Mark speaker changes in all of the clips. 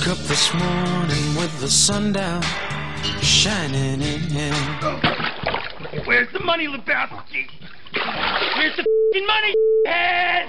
Speaker 1: woke up this morning with the sun down, shining in.
Speaker 2: Where's the money, Lebowski? Where's the f***ing money, head?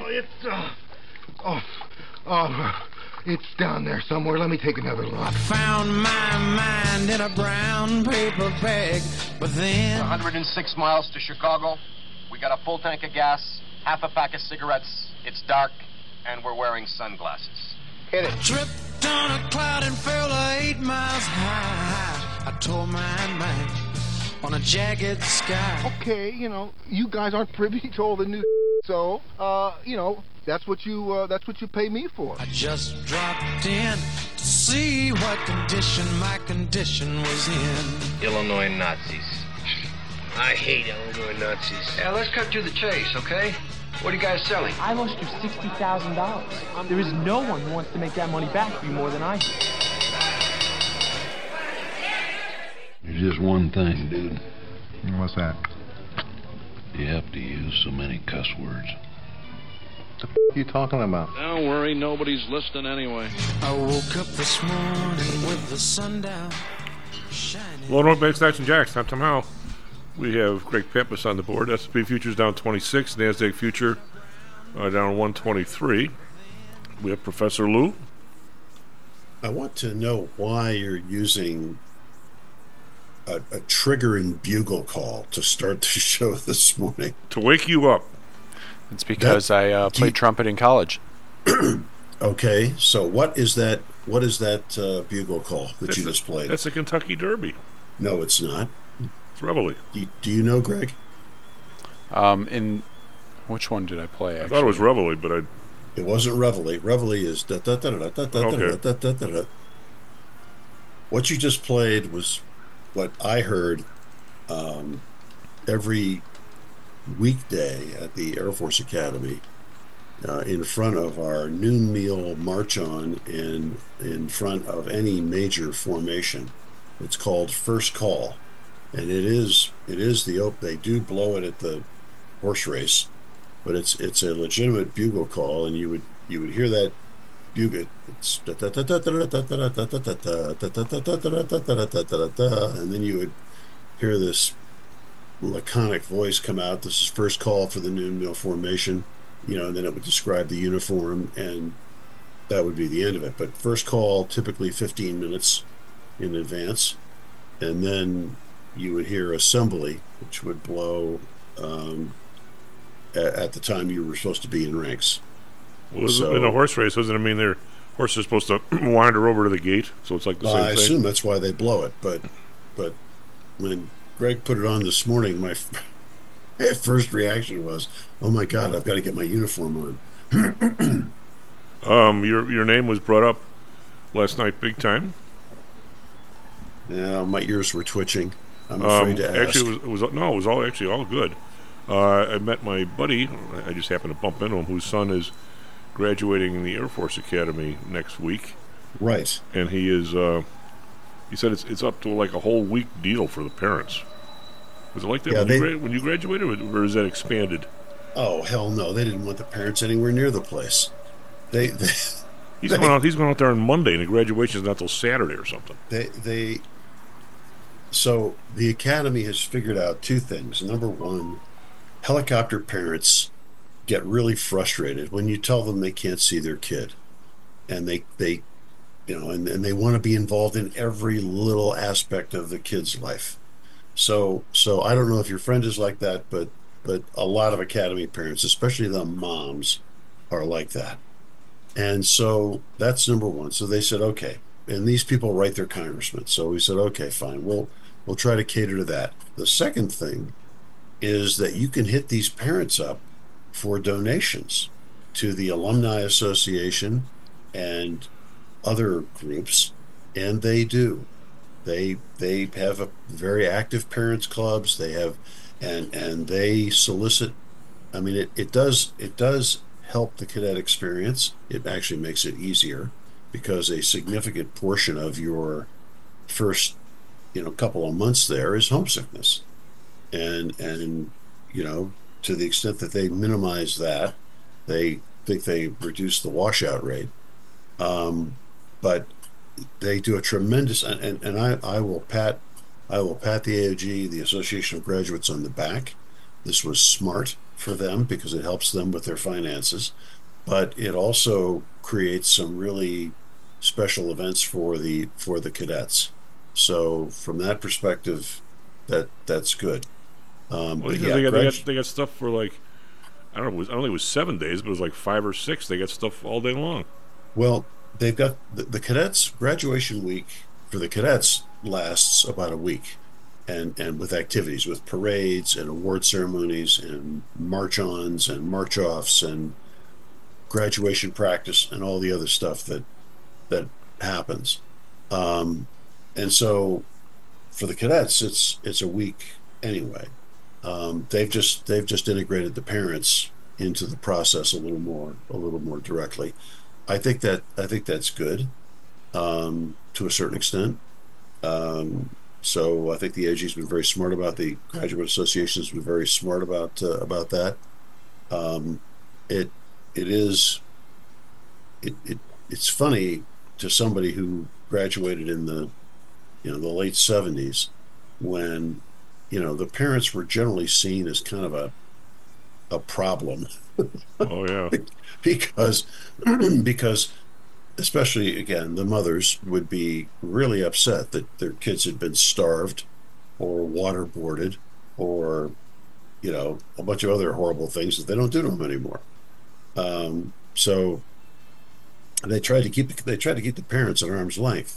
Speaker 3: It's down there somewhere. Let me take another look.
Speaker 1: I found my mind in a brown paper bag, but then
Speaker 4: 106 miles to Chicago. We got a full tank of gas, half a pack of cigarettes. It's dark, and we're wearing sunglasses.
Speaker 3: Hit it.
Speaker 1: tripped on a cloud and fell 8 miles high. I tore my mind on a jagged sky.
Speaker 3: Okay, you guys aren't privy to all the new so, that's what you pay me for.
Speaker 1: I just dropped in to see what condition my condition was in.
Speaker 5: Illinois Nazis. I hate Illinois Nazis.
Speaker 6: Yeah, let's cut to the chase, okay? What are you guys selling?
Speaker 7: I lost you $60,000. There is no one who wants to make that money back for you more than I do.
Speaker 8: There's just one thing, dude.
Speaker 3: What's that?
Speaker 8: You have to use so many cuss words.
Speaker 3: What the f*** are you talking about?
Speaker 9: Don't worry, nobody's listening anyway.
Speaker 1: I woke up this morning with the sun down, shining.
Speaker 10: Well, North Bank Stocks and Jacks, not somehow. We have Greg Pappas on the board. S&P futures down 26, NASDAQ future down 123. We have Professor Lou.
Speaker 11: I want to know why you're using a trigger and bugle call to start the show this morning.
Speaker 10: To wake you up.
Speaker 12: It's because I played trumpet in college.
Speaker 11: Okay, so what is that bugle call that you just played?
Speaker 10: That's the Kentucky Derby.
Speaker 11: No, it's not.
Speaker 10: It's Reveille.
Speaker 11: Do you know, Greg?
Speaker 12: In which one did I play? Actually?
Speaker 10: I thought it was Reveille, but
Speaker 11: It wasn't Reveille. Reveille is da da da da da da da da da da. What you just played was what I heard every weekday at the Air Force Academy in front of our noon meal march on and in front of any major formation. It's called First Call, and it is they do blow it at the horse race, but it's a legitimate bugle call, and you would hear that bugle. It's and then you would hear this laconic voice come out. This is first call for the noon meal formation, and then it would describe the uniform, and that would be the end of it. But first call, typically 15 minutes in advance, and then you would hear assembly, which would blow at the time you were supposed to be in ranks.
Speaker 10: Well, in a horse race, doesn't it mean their horse is supposed to wander over to the gate? So it's like the same thing.
Speaker 11: I assume that's why they blow it. But when Greg put it on this morning, my first reaction was, "Oh my God, I've got to get my uniform on."
Speaker 10: Your name was brought up last night, big time.
Speaker 11: Yeah, my ears were twitching. I'm afraid to ask.
Speaker 10: Actually, it was all actually all good. I met my buddy. I just happened to bump into him, whose son is graduating in the Air Force Academy next week.
Speaker 11: Right.
Speaker 10: And he is. He said it's up to like a whole week deal for the parents. Was it like that when you graduated, or is that expanded?
Speaker 11: Oh hell no! They didn't want the parents anywhere near the place. He's
Speaker 10: going out there on Monday, and the graduation is not till Saturday or something.
Speaker 11: So the Academy has figured out two things. Number one, helicopter parents get really frustrated when you tell them they can't see their kid, and they and they want to be involved in every little aspect of the kid's life. So I don't know if your friend is like that, but a lot of Academy parents, especially the moms, are like that. And so that's number one. So they said, okay, and these people write their congressmen. So we said, okay, fine, we'll try to cater to that. The second thing is that you can hit these parents up for donations to the Alumni Association and other groups, and they do. They have a very active parents clubs. They have, and they solicit. I mean, it does help the cadet experience. It actually makes it easier because a significant portion of your first couple of months there is homesickness, and to the extent that they minimize that, they think they reduce the washout rate. But they do a tremendous, and I will pat the AOG, the Association of Graduates, on the back. This was smart for them because it helps them with their finances, but it also creates some really special events for the cadets. So from that perspective, that's good.
Speaker 10: They got stuff for like, I don't think it was 7 days, but it was like 5 or 6. They got stuff all day long.
Speaker 11: Well, they've got the cadets graduation week for the cadets lasts about a week, and with activities, with parades and award ceremonies and march-ons and march-offs and graduation practice and all the other stuff that happens. And so for the cadets, it's a week anyway. They've just integrated the parents into the process a little more directly. I think that's good, to a certain extent. So I think the AG's been very smart about the graduate associations. Been very smart about that. It's funny to somebody who graduated in the late 70s, when the parents were generally seen as kind of a problem.
Speaker 10: Oh yeah.
Speaker 11: because especially, again, the mothers would be really upset that their kids had been starved or waterboarded or a bunch of other horrible things that they don't do to them anymore. So they tried to keep the parents at arm's length,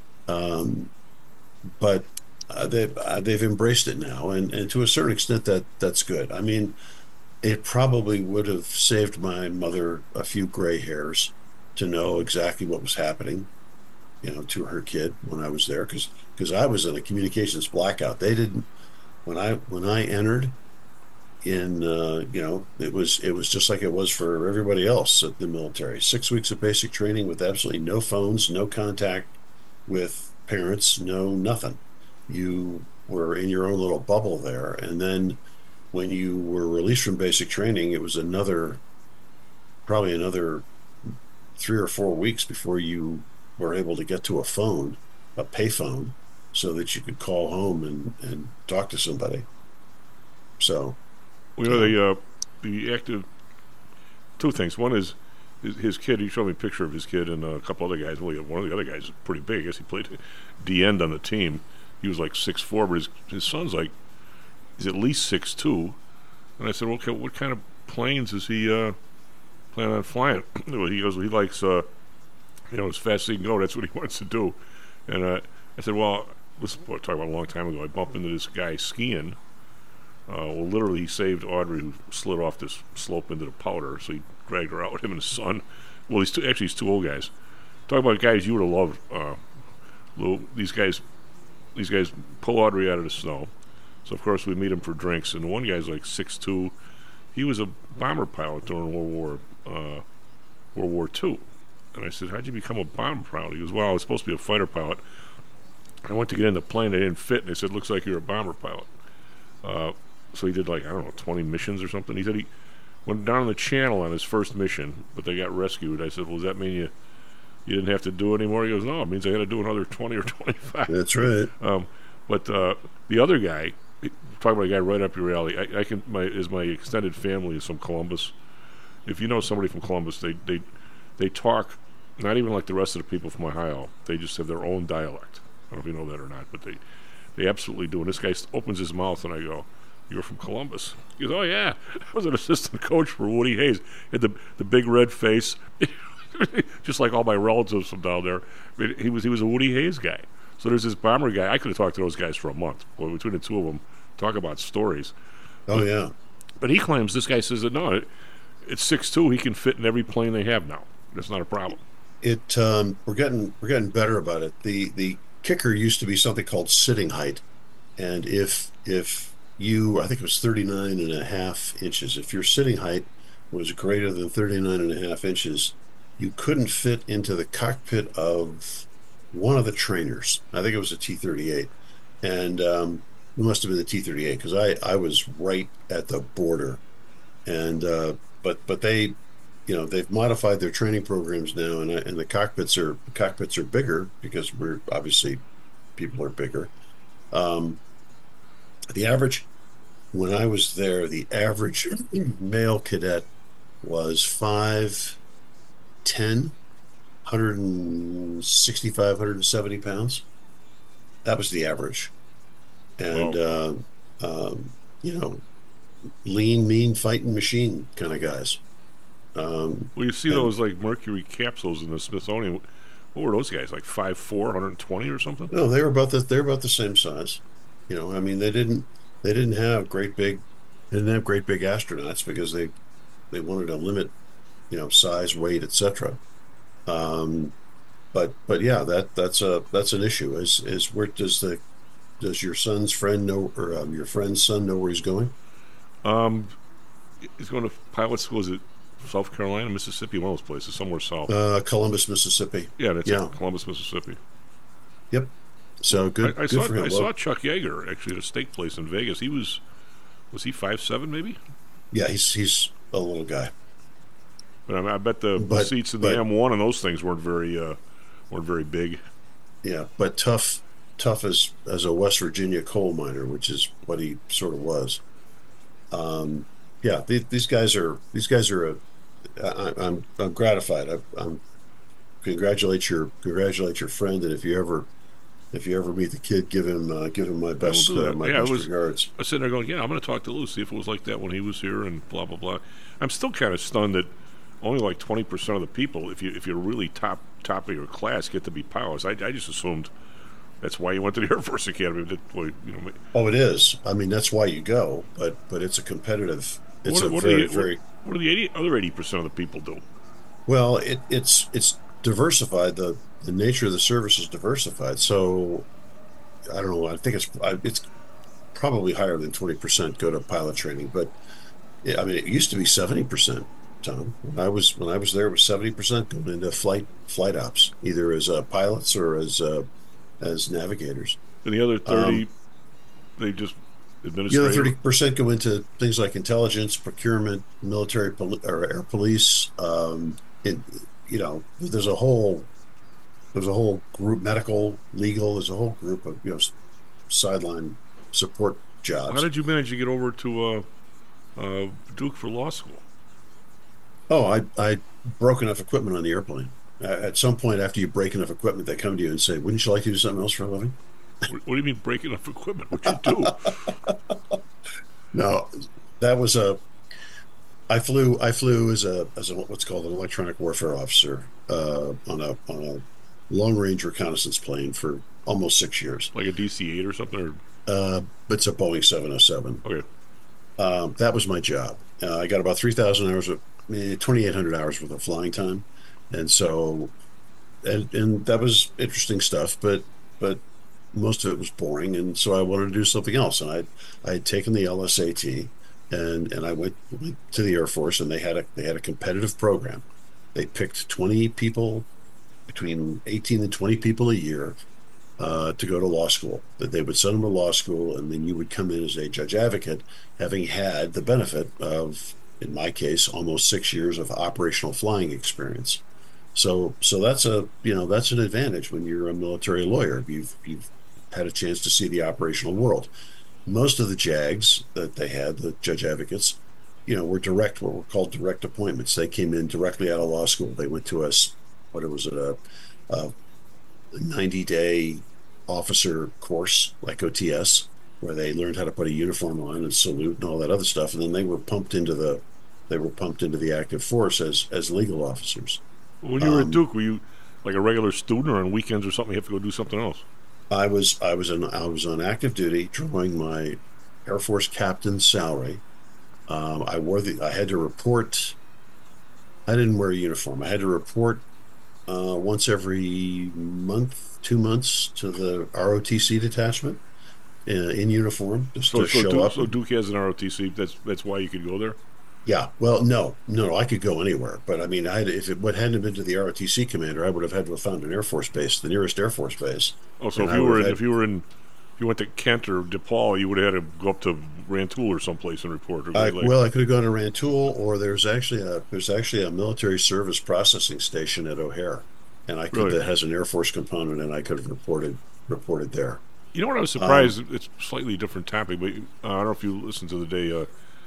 Speaker 11: but they've embraced it now, and to a certain extent that's good. I mean, it probably would have saved my mother a few gray hairs to know exactly what was happening, to her kid when I was there, because I was in a communications blackout. They didn't, when I entered in, it was just like it was for everybody else at the military. 6 weeks of basic training with absolutely no phones, no contact with parents, no nothing. You were in your own little bubble there, and then when you were released from basic training, it was probably another 3 or 4 weeks before you were able to get to a payphone, so that you could call home and talk to somebody. So,
Speaker 10: the active, two things. One is his kid. He showed me a picture of his kid and a couple other guys. Well, one of the other guys is pretty big. I guess he played D end on the team. He was like 6'4", but his son's like, he's at least 6'2". And I said, okay, what kind of planes is he planning on flying? He goes, well, he likes, as fast as he can go. That's what he wants to do. And I said, well, this is talking about a long time ago. I bumped into this guy skiing. Literally, he saved Audrey, who slid off this slope into the powder. So he dragged her out with him and his son. Well, he's two old guys. Talk about guys you would have loved, Lou. These guys pull Audrey out of the snow. So, of course, we meet him for drinks. And one guy's like 6'2". He was a bomber pilot during World War II. And I said, how'd you become a bomber pilot? He goes, well, I was supposed to be a fighter pilot. I went to get in the plane. They didn't fit. And they said, looks like you're a bomber pilot. So he did 20 missions or something. He said he went down the channel on his first mission, but they got rescued. I said, well, does that mean you didn't have to do it anymore? He goes, no, it means I had to do another 20 or 25.
Speaker 11: That's right.
Speaker 10: But the other guy, talking about a guy right up your alley. My extended family is from Columbus. If you know somebody from Columbus, they talk not even like the rest of the people from Ohio. They just have their own dialect. I don't know if you know that or not, but they absolutely do. And this guy opens his mouth, and I go, "You're from Columbus?" He goes, "Oh yeah, I was an assistant coach for Woody Hayes." He had the big red face, just like all my relatives from down there. I mean, he was a Woody Hayes guy. So there's this bomber guy. I could have talked to those guys for a month. Well, between the two of them, talk about stories.
Speaker 11: Oh yeah.
Speaker 10: But he claims, this guy says that no, it's 6'2". He can fit in every plane they have now. That's not a problem.
Speaker 11: We're getting better about it. The kicker used to be something called sitting height, and if you, I think it was 39.5 inches. If your sitting height was greater than 39.5 inches, you couldn't fit into the cockpit of one of the trainers. I think it was a T-38, and it must have been the T-38 because I was right at the border, and but they they've modified their training programs now, and the cockpits are bigger because we're obviously people are bigger. The average, when I was there, the average male cadet was 5'10", 165, 170 pounds. That was the average. And, lean, mean, fighting machine kind of guys.
Speaker 10: Well, you see those like Mercury capsules in the Smithsonian. What were those guys, like 5'4", 120 or something?
Speaker 11: No, they're about the same size. They didn't have great big astronauts because they wanted to limit, size, weight, etc. But yeah, that's an issue. Is where does your son's friend know, or your friend's son know where he's going?
Speaker 10: He's going to pilot school. Is it South Carolina, Mississippi, one of those places, somewhere south?
Speaker 11: Columbus, Mississippi.
Speaker 10: Yeah, that's it, Columbus, Mississippi.
Speaker 11: Yep. So good.
Speaker 10: I
Speaker 11: good for him.
Speaker 10: I saw Chuck Yeager actually at a steak place in Vegas. He was he 5'7" maybe?
Speaker 11: Yeah, he's a little guy.
Speaker 10: But I bet the seats in the M1 and those things weren't very big.
Speaker 11: Yeah, but tough as a West Virginia coal miner, which is what he sort of was. These guys are. I'm gratified. I'm congratulate your friend, and if you ever meet the kid, give him my best regards.
Speaker 10: I was sitting there going, I'm going to talk to Lou, see if it was like that when he was here, and blah blah blah. I'm still kind of stunned that only like 20% of the people, if you're really top of your class, get to be pilots. I just assumed that's why you went to the Air Force Academy.
Speaker 11: Oh, it is. I mean, that's why you go, but it's a competitive. It's
Speaker 10: what do the other 80% of the people do?
Speaker 11: Well, it's diversified. The nature of the service is diversified. So I don't know. I think it's probably higher than 20% go to pilot training. But I mean, it used to be 70%. Tom, when I was there, it was 70% going into flight ops, either as pilots or as navigators.
Speaker 10: And the other 30, they just
Speaker 11: The
Speaker 10: administrative.
Speaker 11: other 30% go into things like intelligence, procurement, military or air police. There's a whole group, medical, legal. There's a whole group of sideline support jobs.
Speaker 10: How did you manage to get over to Duke for law school?
Speaker 11: Oh, I broke enough equipment on the airplane. At some point, after you break enough equipment, they come to you and say, "Wouldn't you like to do something else for a living?"
Speaker 10: What do you mean break enough equipment? What'd you do?
Speaker 11: No, that was I flew as a what's called an electronic warfare officer on a long range reconnaissance plane for almost 6 years.
Speaker 10: Like a DC-8 or something,
Speaker 11: but it's a Boeing 707.
Speaker 10: Okay.
Speaker 11: That was my job. I got about 3,000 hours of 2,800 hours worth of flying time, and so and that was interesting stuff, but most of it was boring, and so I wanted to do something else. And I had taken the LSAT, and I went to the Air Force, and they had a competitive program. They picked 20 people, between 18 and 20 people a year, to go to law school. That they would send them to law school, and then you would come in as a judge advocate, having had the benefit of, in my case, almost 6 years of operational flying experience. So that's an advantage when you're a military lawyer. You've had a chance to see the operational world. Most of the JAGs that they had, the judge advocates, were what were called direct appointments. They came in directly out of law school. They went to us, a 90-day officer course like OTS, where they learned how to put a uniform on and salute and all that other stuff, and then they were pumped into the active force as legal officers.
Speaker 10: When you were at Duke, were you like a regular student, or on weekends or something you have to go do something else?
Speaker 11: I was on active duty, drawing my Air Force captain's salary. I had to report. I didn't wear a uniform. I had to report once every month, 2 months, to the ROTC detachment in uniform, just to show up.
Speaker 10: So Duke has an ROTC. That's why you could go there.
Speaker 11: Yeah. Well, no, I could go anywhere, but I mean, if it hadn't been to the ROTC commander, I would have had to have found an Air Force base, the nearest Air Force base.
Speaker 10: Oh, so if you went to Kent or DePaul, you would have had to go up to Rantoul or someplace and report. Or Great Lakes.
Speaker 11: Well, I could have gone to Rantoul, or there's actually a military service processing station at O'Hare, and that has an Air Force component, and I could have reported there.
Speaker 10: You know what I was surprised? It's a slightly different topic, but I don't know if you listened to the day.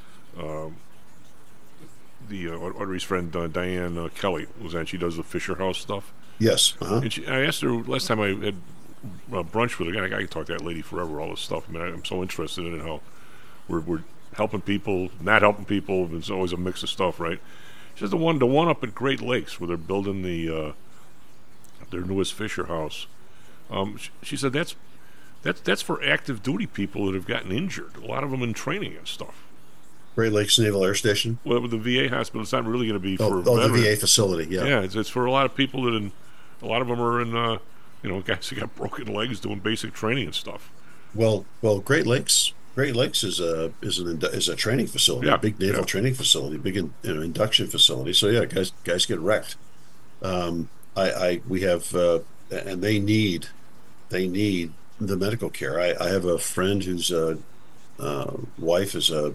Speaker 10: Audrey's friend Diane Kelly was on. She does the Fisher House stuff.
Speaker 11: Yes.
Speaker 10: And I asked her last time I had brunch with her. I can talk to that lady forever. All this stuff. I mean, I'm so interested in it, how we're helping people, not helping people. It's always a mix of stuff, right? She says the one up at Great Lakes where they're building their newest Fisher House. She said that's for active duty people that have gotten injured. A lot of them in training and stuff.
Speaker 11: Great Lakes Naval Air Station.
Speaker 10: Well, with the VA hospital, it's not really going to be for
Speaker 11: the VA facility. Yeah,
Speaker 10: yeah, it's for a lot of people a lot of them are in guys who got broken legs doing basic training and stuff.
Speaker 11: Well, Great Lakes is a training facility, a big naval training facility, big induction facility. So yeah, guys get wrecked. We have and they need the medical care. I have a friend whose wife is a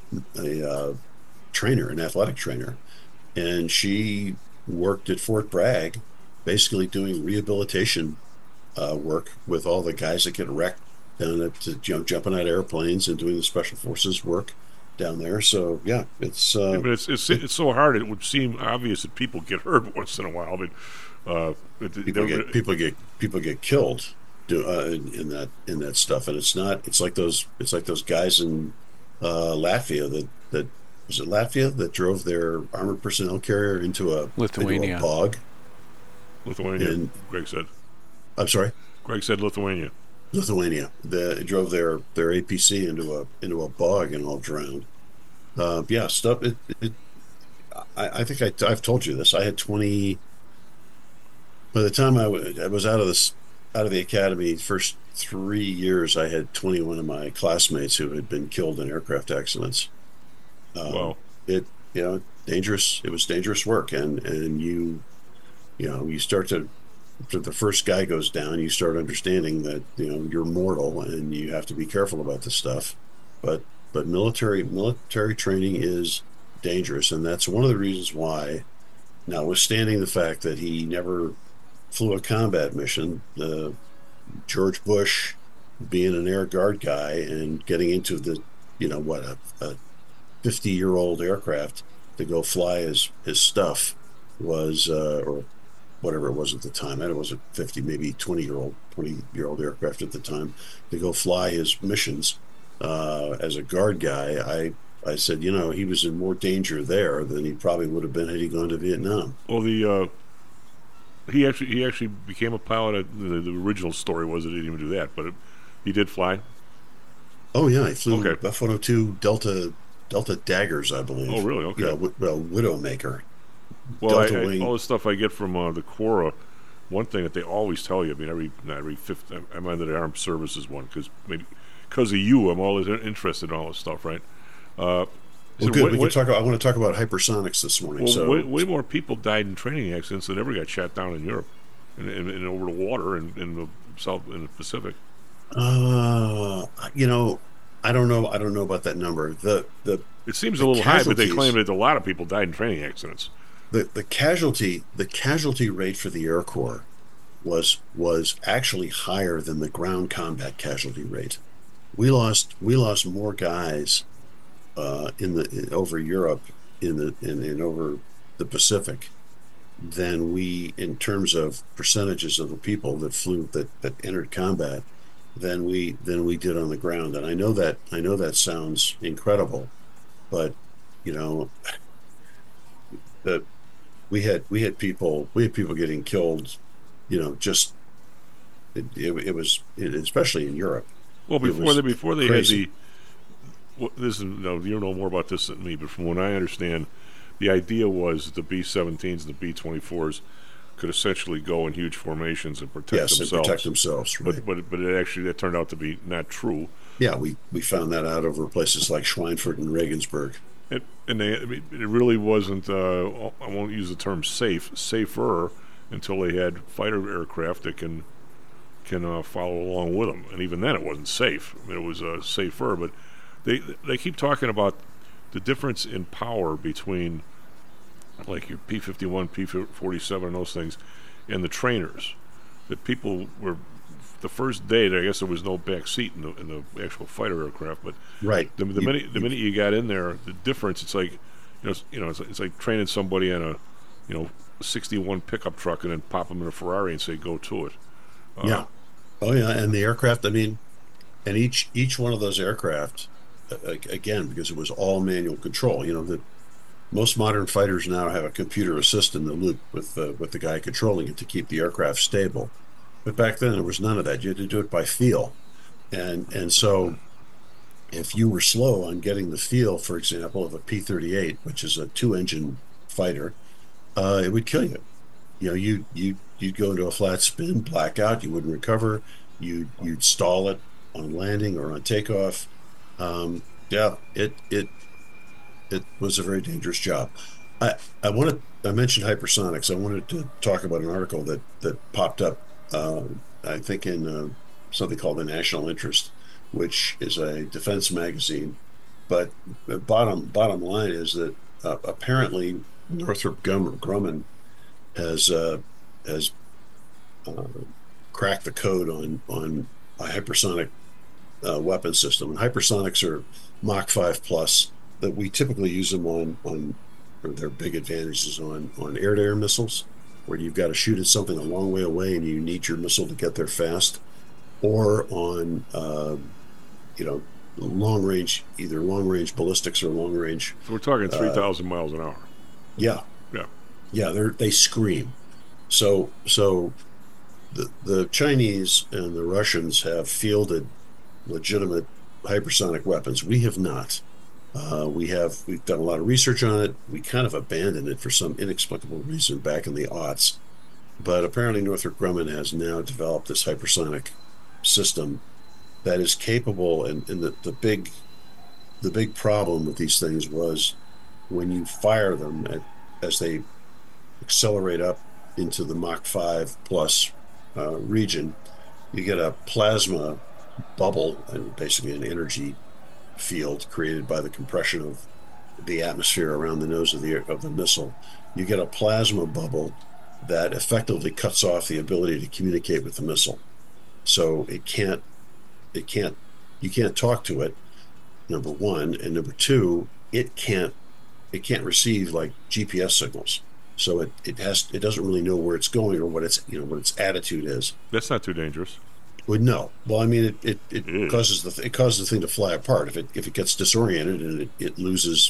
Speaker 11: trainer, an athletic trainer, and she worked at Fort Bragg, basically doing rehabilitation work with all the guys that get wrecked down at jumping out of airplanes and doing the special forces work down there. So yeah, it's
Speaker 10: but it's so hard. It would seem obvious that people get hurt once in a while, but
Speaker 11: people get killed in that stuff, and it's like those guys in Latvia that was it Latvia that drove their armored personnel carrier into a bog.
Speaker 10: Lithuania. Greg said.
Speaker 11: I'm sorry.
Speaker 10: Greg said Lithuania.
Speaker 11: They drove their APC into a bog and all drowned. Stuff. I think I've told you this. I had 20. By the time I was out of the academy, first 3 years, I had 21 of my classmates who had been killed in aircraft accidents.
Speaker 10: Wow.
Speaker 11: Dangerous. It was dangerous work, and you start to. After the first guy goes down, you start understanding that you're mortal and you have to be careful about this stuff. But military training is dangerous, and that's one of the reasons why, notwithstanding the fact that he never flew a combat mission, George Bush being an Air Guard guy and getting into the a 50-year-old aircraft to go fly his stuff was or whatever it was at the time. It wasn't 50, maybe 20-year-old aircraft at the time, to go fly his missions. As a Guard guy, I said, he was in more danger there than he probably would have been had he gone to Vietnam.
Speaker 10: Well, he actually became a pilot. The original story was that he didn't even do that, but he did fly.
Speaker 11: Oh yeah, he flew F-102 Delta Daggers, I believe.
Speaker 10: Oh really? Okay.
Speaker 11: Yeah, Widowmaker.
Speaker 10: Well, all the stuff I get from the Quora, one thing that they always tell you, I mean, every fifth, I'm under the Armed Services one, because of you, I'm always interested in all this stuff, right?
Speaker 11: Well, good. I want to talk about hypersonics this morning.
Speaker 10: Well, way more people died in training accidents than ever got shot down in Europe, and over the water in the Pacific.
Speaker 11: I don't know about that number.
Speaker 10: It seems a little high, but they claim that a lot of people died in training accidents.
Speaker 11: The casualty rate for the Air Corps was actually higher than the ground combat casualty rate. We lost more guys over Europe in over the Pacific than we, in terms of percentages of the people that flew that entered combat, than we did on the ground. And I know that sounds incredible, but we had people getting killed, just it was especially in Europe.
Speaker 10: Well, before they crazy. Had this is you know more about this than me, but from what I understand, the idea was that the B-17s and the B-24s could essentially go in huge formations and protect themselves.
Speaker 11: And protect themselves. Right.
Speaker 10: But that turned out to be not true.
Speaker 11: Yeah, we found that out over places like Schweinfurt and Regensburg.
Speaker 10: It really wasn't. I won't use the term safer until they had fighter aircraft that can follow along with them, and even then it wasn't safe. I mean, it was safer, but they keep talking about the difference in power between like your P-51, P-47, and those things, and the trainers. That people were the first day. I guess there was no back seat in the actual fighter aircraft, but
Speaker 11: right.
Speaker 10: The minute you got in there, the difference. It's like it's like training somebody in a 61 pickup truck and then pop them in a Ferrari and say go to it.
Speaker 11: Yeah. Oh yeah, and the aircraft. I mean, and each one of those aircraft, again, because it was all manual control. Most modern fighters now have a computer assist in the loop with the guy controlling it to keep the aircraft stable. But back then there was none of that. You had to do it by feel, and so if you were slow on getting the feel, for example, of a P-38, which is a 2-engine fighter, it would kill you. You'd go into a flat spin, blackout. You wouldn't recover. You'd stall it on landing or on takeoff. It was a very dangerous job. I mentioned hypersonics. I wanted to talk about an article that popped up, I think in something called The National Interest, which is a defense magazine. But the bottom line is that apparently Northrop Grumman has cracked the code on a hypersonic weapon system. And hypersonics are Mach 5 plus. That we typically use them on or their big advantages on air-to-air missiles, where you've got to shoot at something a long way away and you need your missile to get there fast, or on long range ballistics or long range.
Speaker 10: So we're talking 3,000 miles an hour.
Speaker 11: Yeah. They scream. So the Chinese and the Russians have fielded legitimate hypersonic weapons. We have not. We've done a lot of research on it. We kind of abandoned it for some inexplicable reason back in the aughts. But apparently Northrop Grumman has now developed this hypersonic system that is capable, and the big problem with these things was when you fire them as they accelerate up into the Mach 5 plus region, you get a plasma bubble and basically an energy field created by the compression of the atmosphere around the nose of the missile. You get a plasma bubble that effectively cuts off the ability to communicate with the missile. So you can't talk to it, number one, and number two, it can't receive like GPS signals. So it doesn't really know where it's going or what its attitude is. That's not too dangerous. Well, no. Well, I mean, it causes the thing to fly apart. If it gets disoriented and it loses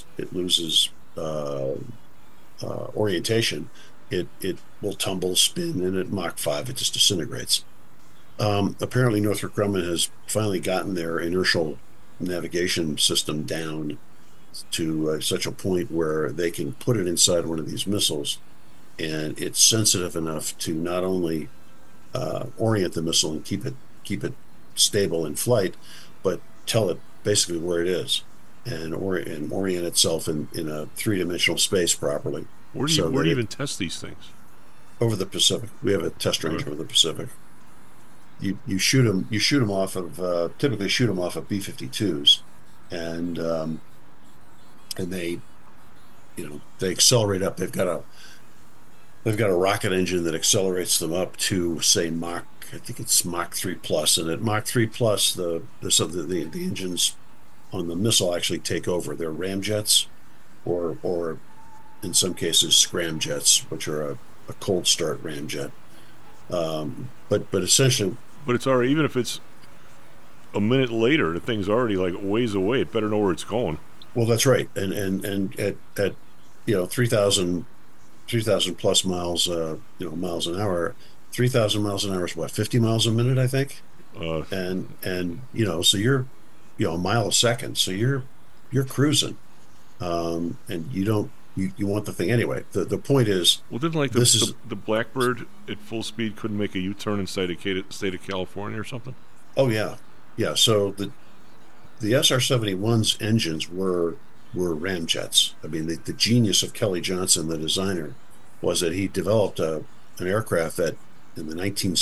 Speaker 11: orientation, it will tumble, spin, and at Mach 5 it just disintegrates. Apparently, Northrop Grumman has finally gotten their inertial navigation system down to such a point where they can put it inside one of these missiles, and it's sensitive enough to not only orient the missile and keep it stable in flight, but tell it basically where it is and orient itself in a three-dimensional space properly. Where do you even test these things? Over the Pacific. We have a test range over the Pacific. You shoot them off of typically shoot them off of B-52s, and they accelerate up. They've got a rocket engine that accelerates them up to say Mach 3 plus, and at Mach 3 plus the engines on the missile actually take over. They're ramjets, or in some cases scramjets, which are a cold start ramjet. But essentially, but it's already, even if it's a minute later, the thing's already like ways away. It better know where it's going. Well, that's right, and at 3,000 plus miles miles an hour. 3,000 miles an hour is what, 50 miles a minute, I think. And so you're a mile a second, so you're cruising, and you want the thing anyway. The point is, well, didn't the Blackbird at full speed couldn't make a U-turn inside the state of California or something? Oh yeah. So the SR-71's engines were ramjets. I mean, the genius of Kelly Johnson, the designer, was that he developed an aircraft that in the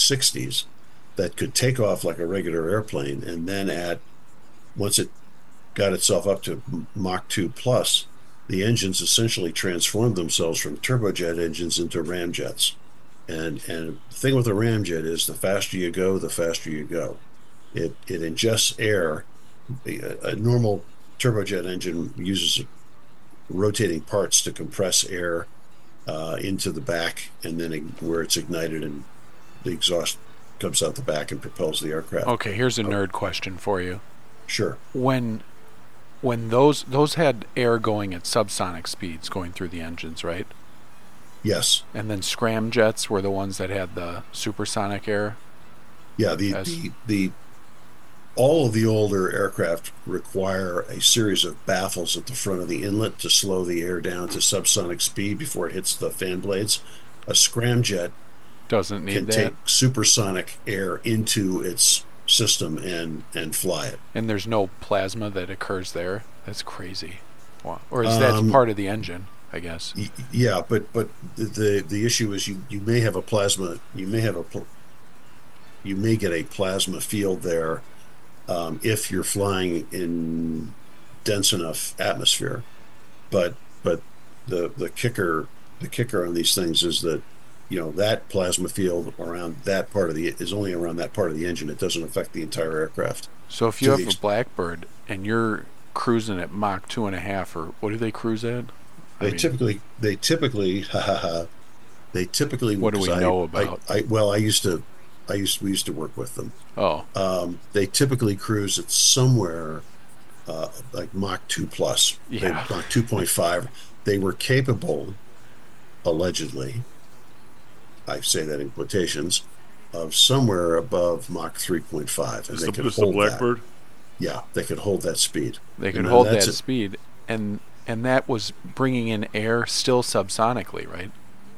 Speaker 11: 1960s that could take off like a regular airplane, and then once it got itself up to Mach 2 plus, the engines essentially transformed themselves from turbojet engines into ramjets. And the thing with a ramjet is the faster you go, the faster you go. It ingests air. A normal turbojet engine uses rotating parts to compress air into the back, and then where it's ignited and the exhaust comes out the back and propels the aircraft.
Speaker 12: Okay, here's a nerd question for you.
Speaker 11: Sure.
Speaker 12: When those had air going at subsonic speeds going through the engines, right?
Speaker 11: Yes.
Speaker 12: And then scramjets were the ones that had the supersonic air.
Speaker 11: Yeah, the all of the older aircraft require a series of baffles at the front of the inlet to slow the air down to subsonic speed before it hits the fan blades. A scramjet
Speaker 12: doesn't need
Speaker 11: can
Speaker 12: that.
Speaker 11: take supersonic air into its system and fly it.
Speaker 12: And there's no plasma that occurs there. That's crazy. Wow. Or is that part of the engine? I guess.
Speaker 11: Yeah, but the issue is you may have a plasma. You may get a plasma field there if you're flying in dense enough atmosphere. But the kicker on these things is that that plasma field around that part of is only around that part of the engine. It doesn't affect the entire aircraft.
Speaker 12: So if you have a Blackbird and you're cruising at Mach 2.5, or what do they cruise at?
Speaker 11: They typically. What do
Speaker 12: we know about?
Speaker 11: We used to work with them.
Speaker 12: Oh.
Speaker 11: They typically cruise at somewhere like Mach 2 plus.
Speaker 12: Yeah.
Speaker 11: Mach 2.5. They were capable, allegedly, I say that in quotations, of somewhere above Mach 3.5. And they could hold
Speaker 10: the Blackbird?
Speaker 11: That. Yeah, they could hold that speed.
Speaker 12: They could hold that speed. And that was bringing in air still subsonically, right?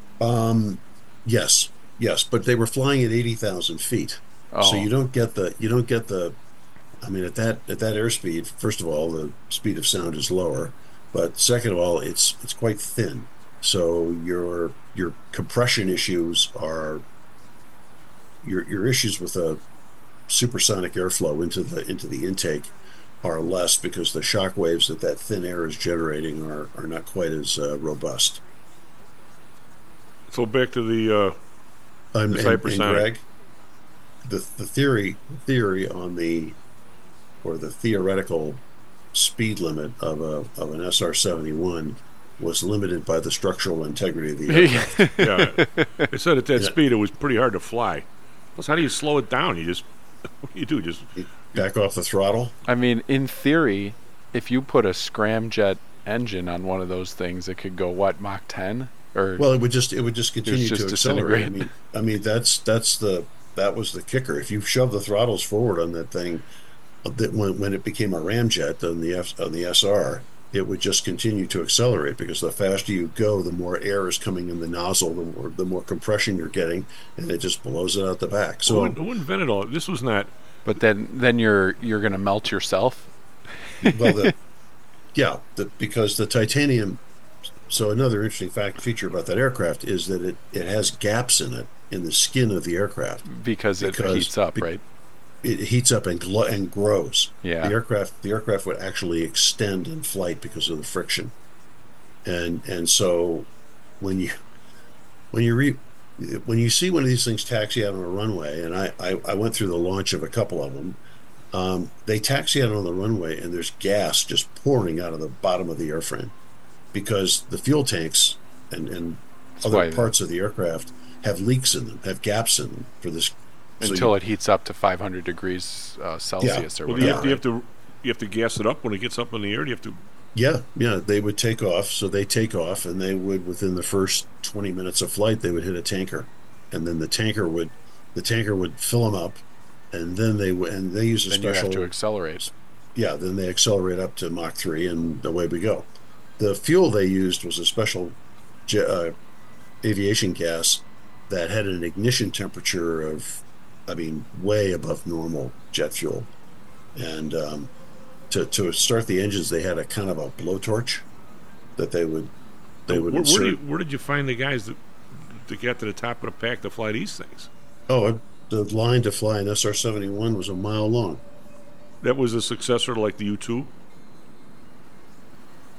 Speaker 11: Yes, but they were flying at 80,000 feet, so you don't get the. I mean, at that airspeed, first of all, the speed of sound is lower, but second of all, it's quite thin, so your compression issues are your issues with a supersonic airflow into the intake are less because the shock waves that thin air is generating are not quite as robust.
Speaker 10: So back to the hypersonic.
Speaker 11: Greg, the theory on the theoretical speed limit of an SR-71 was limited by the structural integrity of the aircraft.
Speaker 10: Yeah, they said at that speed it was pretty hard to fly. Plus, how do you slow it down? What do you do? Just
Speaker 11: back off the throttle?
Speaker 12: I mean, in theory, if you put a scramjet engine on one of those things, it could go Mach 10?
Speaker 11: Well, it would just continue to accelerate. I mean that was the kicker. If you shove the throttles forward on that thing, when it became a ramjet on the SR, it would just continue to accelerate because the faster you go, the more air is coming in the nozzle, the more compression you're getting, and it just blows it out the back. So
Speaker 10: who invented all this? Was not.
Speaker 12: But then you're going to melt yourself.
Speaker 11: Well, because the titanium. So another interesting feature about that aircraft is that it has gaps in it in the skin of the aircraft
Speaker 12: because it heats up, right?
Speaker 11: It heats up and grows.
Speaker 12: Yeah.
Speaker 11: The aircraft would actually extend in flight because of the friction, and so when you see one of these things taxi out on a runway, and I went through the launch of a couple of them, they taxi out on the runway and there's gas just pouring out of the bottom of the airframe because the fuel tanks and other parts of the aircraft have leaks in them, have gaps in them for this.
Speaker 12: Until it heats up to 500 degrees Celsius or whatever.
Speaker 10: Do you have to gas it up when it gets up in the air? Do you have to?
Speaker 11: Yeah, they would take off. So they take off, and they would within the first 20 minutes of flight, they would hit a tanker, and then the tanker would fill them up, and then they use a special.
Speaker 12: Then you have to accelerate.
Speaker 11: Yeah, then they accelerate up to Mach 3, and away we go. The fuel they used was a special aviation gas that had an ignition temperature of, way above normal jet fuel, and to start the engines, they had a kind of a blowtorch that they would insert.
Speaker 10: Where did you find the guys that got to the top of the pack to fly these things?
Speaker 11: Oh, the line to fly an SR-71 was a mile long.
Speaker 10: That was a successor to like the U-2?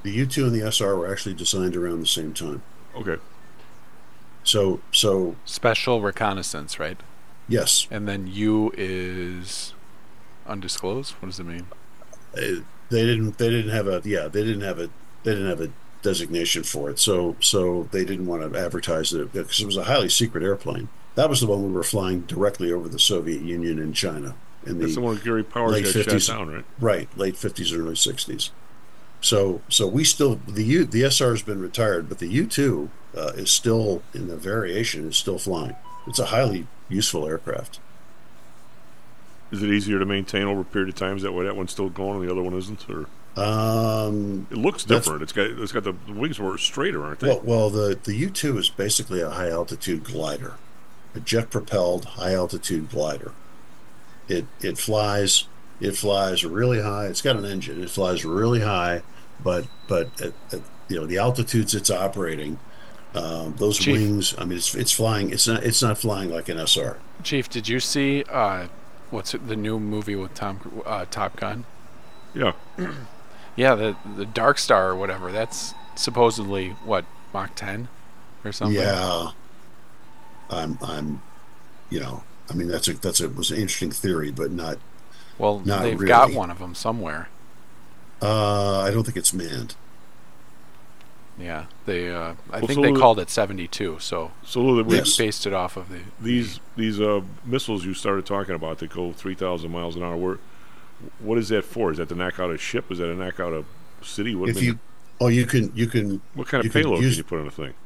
Speaker 11: The U-2 and the SR were actually designed around the same time.
Speaker 10: Okay.
Speaker 11: So
Speaker 12: special reconnaissance, right?
Speaker 11: Yes.
Speaker 12: And then U is undisclosed. What does it mean?
Speaker 11: They didn't have a designation for it. So they didn't want to advertise it because it was a highly secret airplane. That was the one we were flying directly over the Soviet Union and China.
Speaker 10: That's the one Gary Powers got
Speaker 11: 50s,
Speaker 10: shot down, right?
Speaker 11: Right, late 50s, early 60s. So we still the SR has been retired, but the U-2 is still in the variation. Is still flying. It's a highly useful aircraft.
Speaker 10: Is it easier to maintain over a period of time? Is that why that one's still going and the other one isn't? Or it looks different. It's got the wings more straighter, aren't they?
Speaker 11: Well, the U-2 is basically a high altitude glider, a jet propelled high altitude glider. It flies really high. It's got an engine. It flies really high, but at the altitudes it's operating, those
Speaker 12: Chief,
Speaker 11: wings. I mean, it's flying. It's not flying like an SR.
Speaker 12: Chief, did you see what's the new movie with Top Gun?
Speaker 10: Yeah.
Speaker 12: Yeah, the Dark Star or whatever. That's supposedly what, Mach 10 or something.
Speaker 11: Yeah. I'm I mean, was an interesting theory, but not.
Speaker 12: Well,
Speaker 11: not
Speaker 12: they've
Speaker 11: really.
Speaker 12: got one of them somewhere.
Speaker 11: I don't think it's manned.
Speaker 12: Yeah, they. I think they called it 72. So
Speaker 10: we
Speaker 12: based it off of
Speaker 10: these missiles you started talking about that go 3,000 miles an hour. What is that for? Is that to knock out a ship? Is that to knock out a city?
Speaker 11: You can.
Speaker 10: What kind of payload can you put on a thing?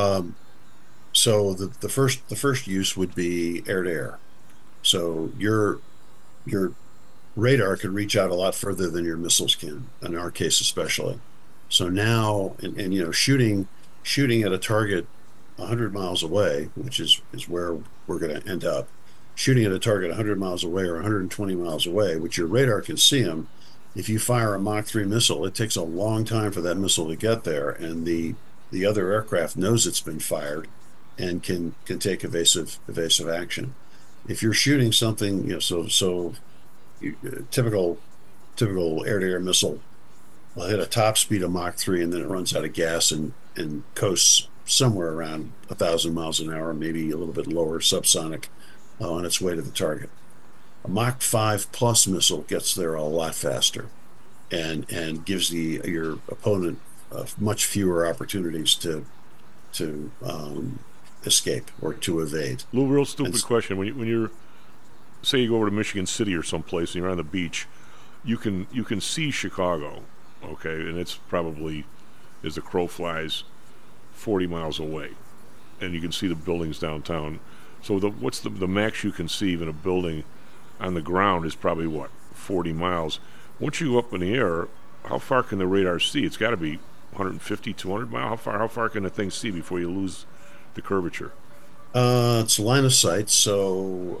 Speaker 11: So the first use would be air to air. So your radar can reach out a lot further than your missiles can, in our case especially. So now, and shooting at a target 100 miles away, which is where we're going to end up, shooting at a target 100 miles away or 120 miles away, which your radar can see them. If you fire a Mach 3 missile, it takes a long time for that missile to get there, and the other aircraft knows it's been fired and can take evasive action. If you're shooting something, typical air-to-air missile will hit a top speed of Mach 3 and then it runs out of gas and coasts somewhere around 1,000 miles an hour, maybe a little bit lower, subsonic, on its way to the target. A Mach 5 plus missile gets there a lot faster and gives your opponent much fewer opportunities to escape or to evade.
Speaker 10: A little real stupid question. When you're, say you go over to Michigan City or someplace and you're on the beach, you can see Chicago, okay, and it's probably, as the crow flies, 40 miles away, and you can see the buildings downtown. So what's the max you can see in a building on the ground is probably 40 miles. Once you go up in the air, how far can the radar see? It's got to be 150, 200 miles. How far can the thing see before you lose the curvature?
Speaker 11: It's line of sight. So,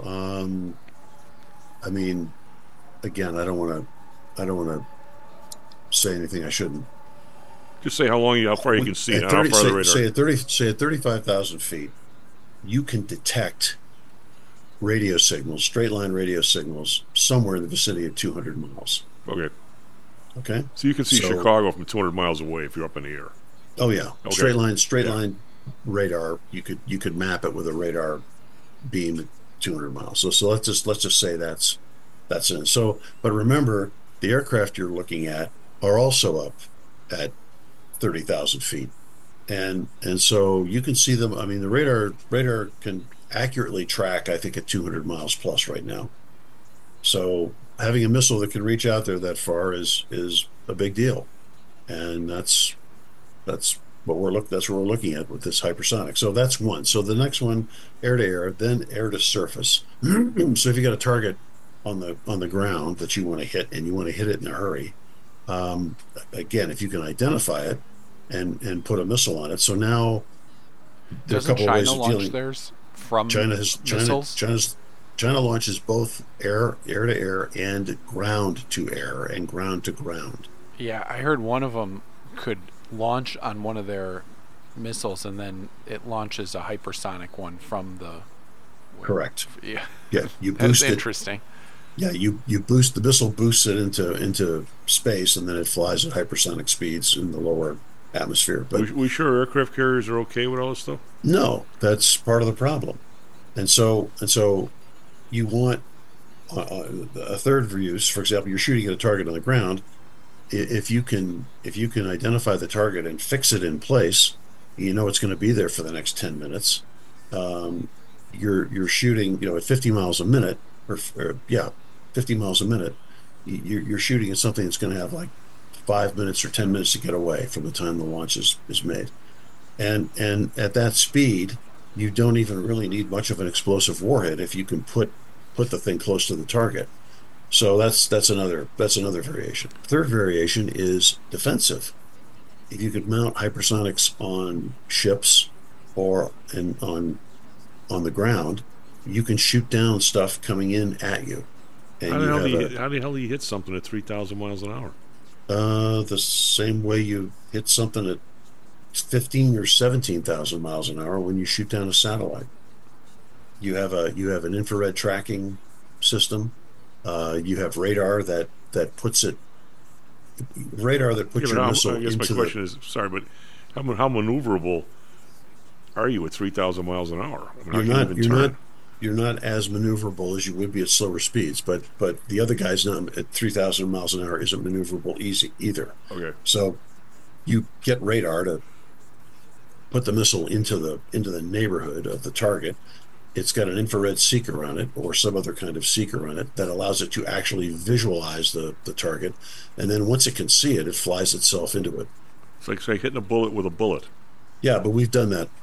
Speaker 11: I mean, again, I don't want to say anything I shouldn't.
Speaker 10: Just say how far you can see and how far the radar.
Speaker 11: Say at 35,000 feet, you can detect radio signals, straight line radio signals, somewhere in the vicinity of 200 miles. Okay.
Speaker 10: So you can see Chicago from 200 miles away if you're up in the air.
Speaker 11: Oh yeah. Okay. Straight line radar. You could map it with a radar beam at 200 miles. So let's just say that's it. So, but remember, the aircraft you're looking at are also up at 30,000 feet, and so you can see them. I mean, the radar can accurately track, I think, at 200 miles plus right now. So having a missile that can reach out there that far is a big deal, and that's what we're looking at with this hypersonic. So that's one. So the next one, air to air, then air to surface. So if you got a target on the ground that you want to hit, and you want to hit it in a hurry, again, if you can identify it and put a missile on it. So now there are a couple of ways of dealing.
Speaker 12: Theirs from
Speaker 11: missiles? China launches both air to air and ground to air and ground to ground.
Speaker 12: Yeah, I heard one of them could launch on one of their missiles, and then it launches a hypersonic one from the.
Speaker 11: Correct.
Speaker 12: Yeah.
Speaker 11: Yeah, you
Speaker 12: That's
Speaker 11: boost it.
Speaker 12: Interesting.
Speaker 11: Yeah, you boost the missile, boosts it into space, and then it flies at hypersonic speeds in the lower atmosphere. But
Speaker 10: we sure aircraft carriers are okay with all this stuff?
Speaker 11: no, that's part of the problem. And so you want a third use. For example, you're shooting at a target on the ground. If you can identify the target and fix it in place, you know it's going to be there for the next 10 minutes. You're shooting, at 50 miles a minute, or 50 miles a minute. You're shooting at something that's going to have like 5 minutes or 10 minutes to get away from the time the launch is made. And at that speed, you don't even really need much of an explosive warhead if you can put the thing close to the target. So that's another variation. Third variation is defensive. If you could mount hypersonics on ships or on the ground, you can shoot down stuff coming in at you. And
Speaker 10: how the hell do you hit something at 3,000 miles an hour?
Speaker 11: The same way you hit something at 15 or 17,000 miles an hour when you shoot down a satellite. You have an infrared tracking system. You have radar that puts your missile
Speaker 10: I guess
Speaker 11: into
Speaker 10: my question is, sorry, but how maneuverable are you at 3,000 miles an hour? I mean,
Speaker 11: you're not as maneuverable as you would be at slower speeds, but the other guy's not at 3,000 miles an hour isn't maneuverable easy either.
Speaker 10: Okay.
Speaker 11: So you get radar to put the missile into the neighborhood of the target. It's got an infrared seeker on it, or some other kind of seeker on it, that allows it to actually visualize the target, and then once it can see it, it flies itself into it.
Speaker 10: It's like hitting a bullet with a bullet.
Speaker 11: Yeah, but we've done that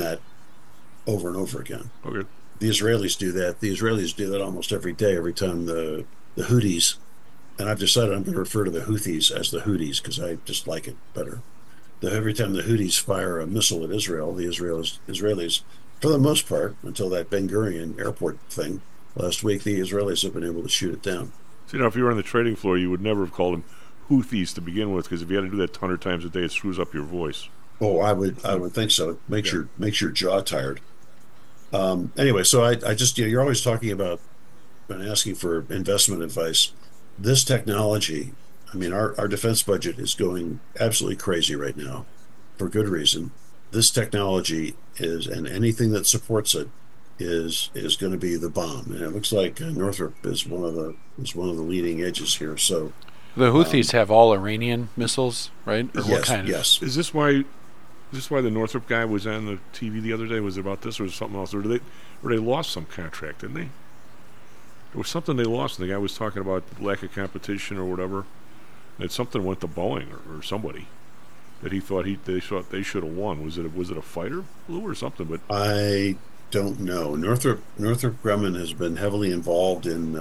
Speaker 11: over and over again.
Speaker 10: Okay.
Speaker 11: The Israelis do that. The Israelis do that almost every day, every time the Houthis, and I've decided I'm going to refer to the Houthis as the Houthis because I just like it better. Every time the Houthis fire a missile at Israel, the Israelis, for the most part, until that Ben Gurion airport thing last week, the Israelis have been able to shoot it down.
Speaker 10: So, if you were on the trading floor, you would never have called them Houthis to begin with, because if you had to do that 100 times a day, it screws up your voice.
Speaker 11: Oh, I would think so. It makes your jaw tired. Anyway, so I just, you're always talking about and asking for investment advice. This technology, I mean, our defense budget is going absolutely crazy right now, for good reason. This technology is, and anything that supports it is going to be the bomb. And it looks like Northrop is one of the leading edges here. So
Speaker 12: the Houthis have all Iranian missiles, right? Or
Speaker 11: yes,
Speaker 12: what kind
Speaker 11: yes.
Speaker 10: Is this why the Northrop guy was on the TV the other day? Was it about this or something else? Or they lost some contract, didn't they? There was something they lost, and the guy was talking about lack of competition or whatever. And something went to Boeing or somebody that he thought they should have won. Was it a fighter, Lou, or something? But
Speaker 11: I don't know. Northrop Grumman has been heavily involved in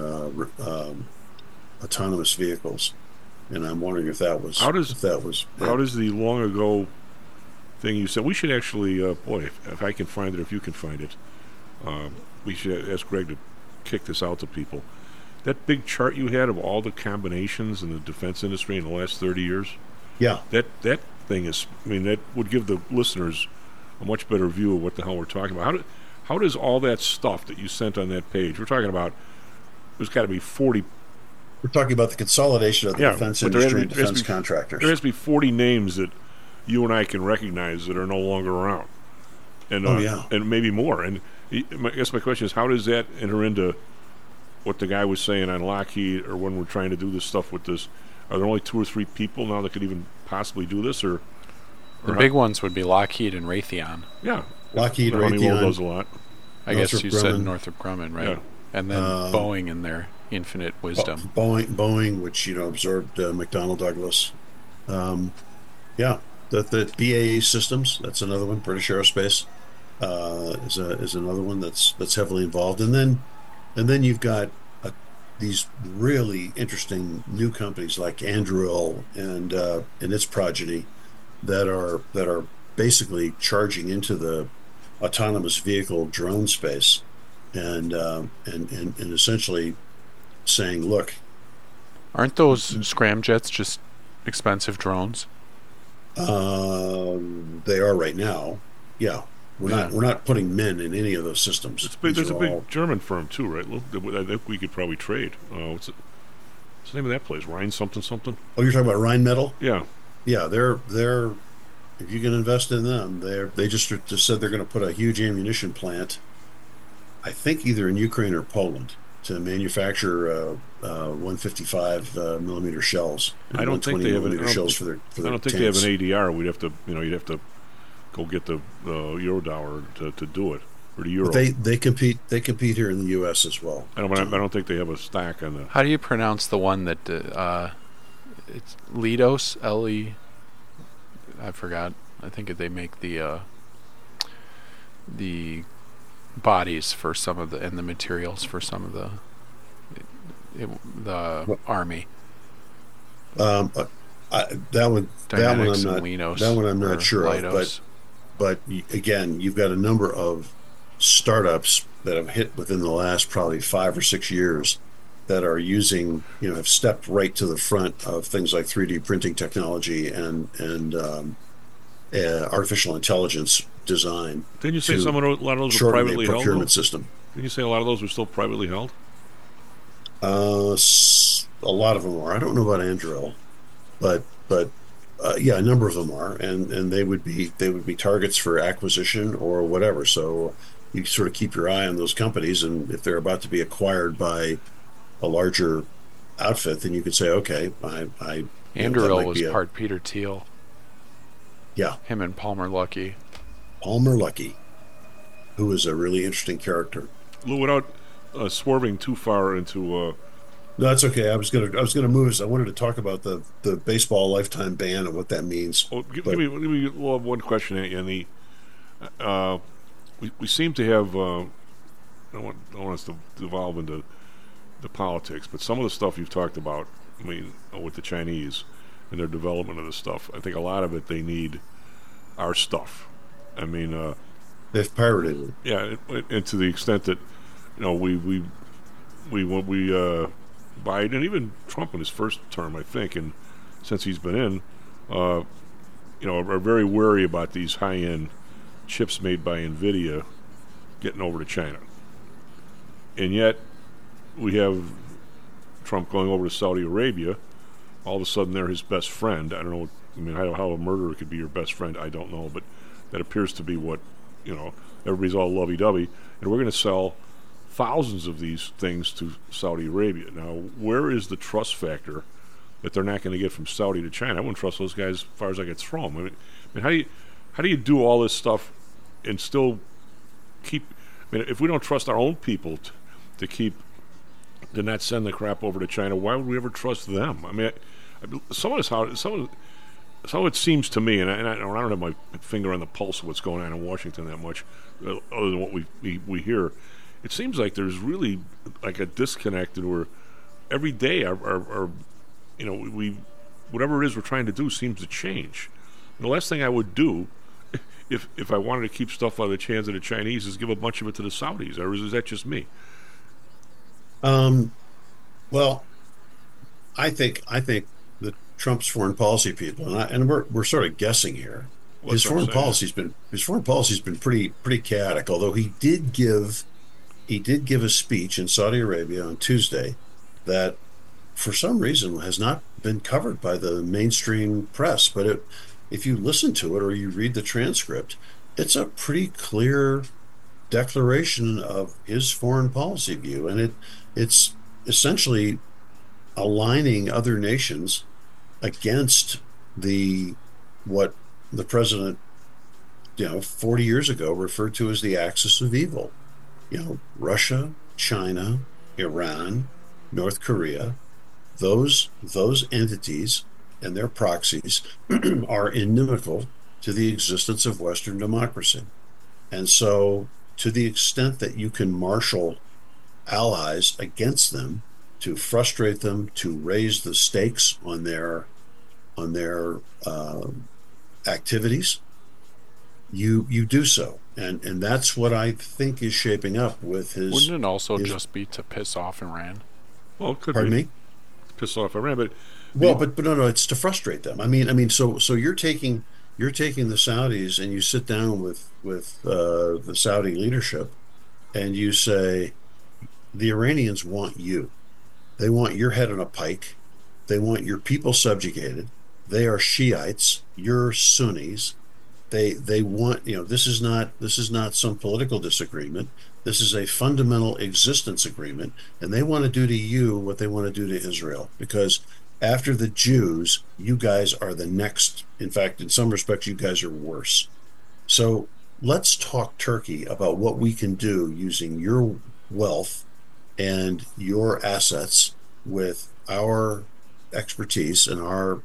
Speaker 11: autonomous vehicles, and I'm wondering if that was
Speaker 10: how does the long ago thing you said? We should actually, if I can find it, if you can find it, we should ask Greg to kick this out to people. That big chart you had of all the combinations in the defense industry in the last 30 years.
Speaker 11: Yeah.
Speaker 10: That thing is, that would give the listeners a much better view of what the hell we're talking about. How does all that stuff that you sent on that page, we're talking about, there's got to be 40.
Speaker 11: We're talking about the consolidation of the defense industry and defense contractors.
Speaker 10: There has to be 40 names that you and I can recognize that are no longer around. And, and maybe more. And I guess my question is, how does that enter into what the guy was saying on Lockheed, or when we're trying to do this stuff with this? Are there only 2 or 3 people now that could even possibly do this? Or
Speaker 12: the big ones would be Lockheed and Raytheon.
Speaker 10: Yeah.
Speaker 11: Lockheed,
Speaker 10: Honeywell
Speaker 11: Raytheon
Speaker 10: does a lot.
Speaker 12: I guess you said Northrop Grumman, right?
Speaker 10: Yeah.
Speaker 12: And then Boeing in their infinite wisdom.
Speaker 11: Boeing, which absorbed McDonnell Douglas. The BAE Systems, that's another one. British Aerospace is another one that's heavily involved. And then you've got these really interesting new companies like Anduril and its progeny that are basically charging into the autonomous vehicle drone space, and essentially saying, look,
Speaker 12: aren't those scramjets just expensive drones?
Speaker 11: They are right now. Yeah, We're not putting men in any of those systems.
Speaker 10: There's a big German firm too, right? Look, I think we could probably trade. What's the name of that place? Rhine something something.
Speaker 11: Oh, you're talking about Rheinmetall?
Speaker 10: Yeah.
Speaker 11: Yeah, they're. If you can invest in them, they just said they're going to put a huge ammunition plant. I think either in Ukraine or Poland to manufacture 155 millimeter shells.
Speaker 10: I don't think they have
Speaker 11: shells for their
Speaker 10: I don't think
Speaker 11: tanks.
Speaker 10: they have an ADR. We'd have to, you'd have to go get the Eurodollar to do it, or the Euro.
Speaker 11: But they compete here in the U.S. as well.
Speaker 10: I don't think they have a stack on the.
Speaker 12: How do you pronounce the one that it's Leidos? L-E. I forgot. I think they make the bodies for some of the and the materials for some of the army.
Speaker 11: That one I'm not sure of. But again, you've got a number of startups that have hit within the last probably 5 or 6 years that are using, have stepped right to the front of things like 3D printing technology and artificial intelligence design.
Speaker 10: Didn't you say a lot of those were privately held?
Speaker 11: Procurement system.
Speaker 10: Didn't you say a lot of those were still privately held?
Speaker 11: A lot of them are. I don't know about Anduril, but yeah, a number of them are, and they would be targets for acquisition or whatever. So you sort of keep your eye on those companies, and if they're about to be acquired by a larger outfit, then you could say, okay,
Speaker 12: Anduril was part Peter Thiel.
Speaker 11: Yeah,
Speaker 12: him and Palmer Luckey.
Speaker 11: Palmer Luckey, who is a really interesting character.
Speaker 10: Lou, without swerving too far into.
Speaker 11: No, that's okay. I was gonna move us. I wanted to talk about the baseball lifetime ban and what that means.
Speaker 10: Oh, give me one question at you. And we seem to have. I don't want us to devolve into the politics, but some of the stuff you've talked about. I mean, with the Chinese and their development of the stuff. I think a lot of it they need our stuff. I mean,
Speaker 11: they've pirated it.
Speaker 10: Yeah, and to the extent that we Biden and even Trump in his first term, I think, and since he's been in, are very wary about these high-end chips made by NVIDIA getting over to China. And yet, we have Trump going over to Saudi Arabia. All of a sudden, they're his best friend. I don't know. How a murderer could be your best friend, I don't know. But that appears to be what, everybody's all lovey-dovey. And we're going to sell thousands of these things to Saudi Arabia. Now, where is the trust factor that they're not going to get from Saudi to China? I wouldn't trust those guys as far as I could throw them. I mean, how do you do all this stuff and still keep? I mean, if we don't trust our own people to not send the crap over to China, why would we ever trust them? I mean, some of it seems to me, and I don't have my finger on the pulse of what's going on in Washington that much, other than what we hear. It seems like there's really like a disconnect, and we're every day our whatever it is we're trying to do seems to change. And the last thing I would do if I wanted to keep stuff out of the hands of the Chinese is give a bunch of it to the Saudis, or is that just me?
Speaker 11: Well, I think the Trump's foreign policy people, and we're sort of guessing here. His foreign policy's been pretty chaotic. Although he did give a speech in Saudi Arabia on Tuesday that, for some reason, has not been covered by the mainstream press. But if you listen to it or you read the transcript, it's a pretty clear declaration of his foreign policy view, and it's essentially aligning other nations against what the president 40 years ago referred to as the axis of evil. Russia, China, Iran, North Korea, those entities and their proxies are inimical to the existence of Western democracy. And so, to the extent that you can marshal allies against them to frustrate them, to raise the stakes on their activities, you do so. And that's what I think is shaping up with his.
Speaker 12: Wouldn't it also just be to piss off Iran?
Speaker 10: Well, it could
Speaker 11: Pardon
Speaker 10: be.
Speaker 11: me?
Speaker 10: Piss off Iran, but
Speaker 11: no, it's to frustrate them. I mean, so you're taking You're taking the Saudis and you sit down with the Saudi leadership and you say, the Iranians want you. They want your head on a pike. They want your people subjugated. They are Shiites. You're Sunnis. They want, this is not some political disagreement. This is a fundamental existence agreement, and they want to do to you what they want to do to Israel, because after the Jews, you guys are the next. In fact, in some respects, you guys are worse. So let's talk Turkey about what we can do using your wealth and your assets with our expertise and our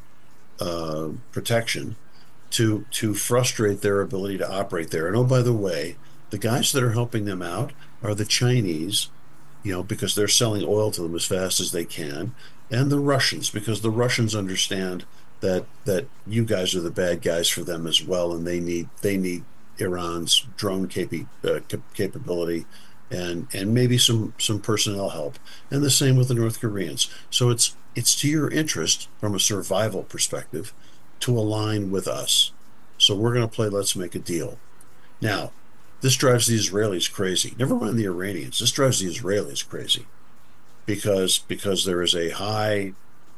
Speaker 11: protection to frustrate their ability to operate there. And oh, by the way, the guys that are helping them out are the Chinese, because they're selling oil to them as fast as they can, and the Russians, because the Russians understand that you guys are the bad guys for them as well, and they need Iran's drone capability and maybe some personnel help, and the same with the North Koreans. So it's to your interest from a survival perspective to align with us. So we're going to play let's make a deal. Now, this drives the Israelis crazy. Never mind the Iranians. This drives the Israelis crazy because there is a high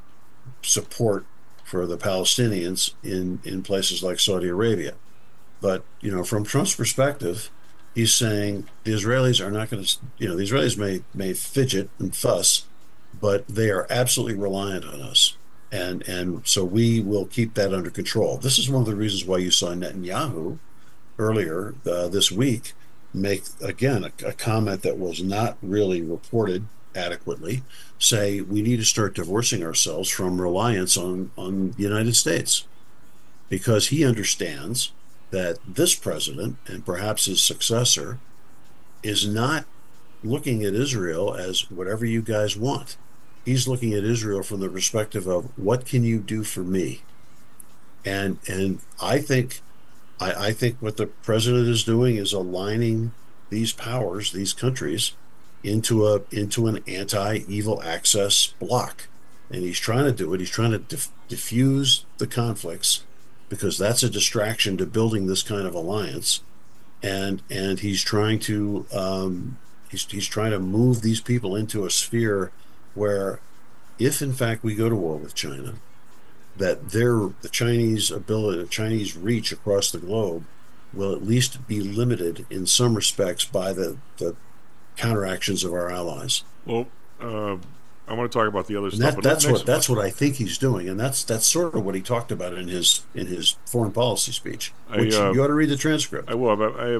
Speaker 11: support for the Palestinians in places like Saudi Arabia. But, from Trump's perspective, he's saying the Israelis are not going to, the Israelis may fidget and fuss, but they are absolutely reliant on us. And so we will keep that under control. This is one of the reasons why you saw Netanyahu earlier this week make, again, a comment that was not really reported adequately, say we need to start divorcing ourselves from reliance on the United States, because he understands that this president and perhaps his successor is not looking at Israel as whatever you guys want. He's looking at Israel from the perspective of what can you do for me? And I think what the president is doing is aligning these powers, these countries, into an anti-evil access bloc. And he's trying to do it. He's trying to diffuse the conflicts, because that's a distraction to building this kind of alliance. And he's trying to he's trying to move these people into a sphere where, if in fact we go to war with China, that the Chinese reach across the globe will at least be limited in some respects by the counteractions of our allies.
Speaker 10: Well, I want to talk about the other stuff.
Speaker 11: That's what I think he's doing, and that's sort of what he talked about in his foreign policy speech. Which you ought to read the transcript.
Speaker 10: I will. But I have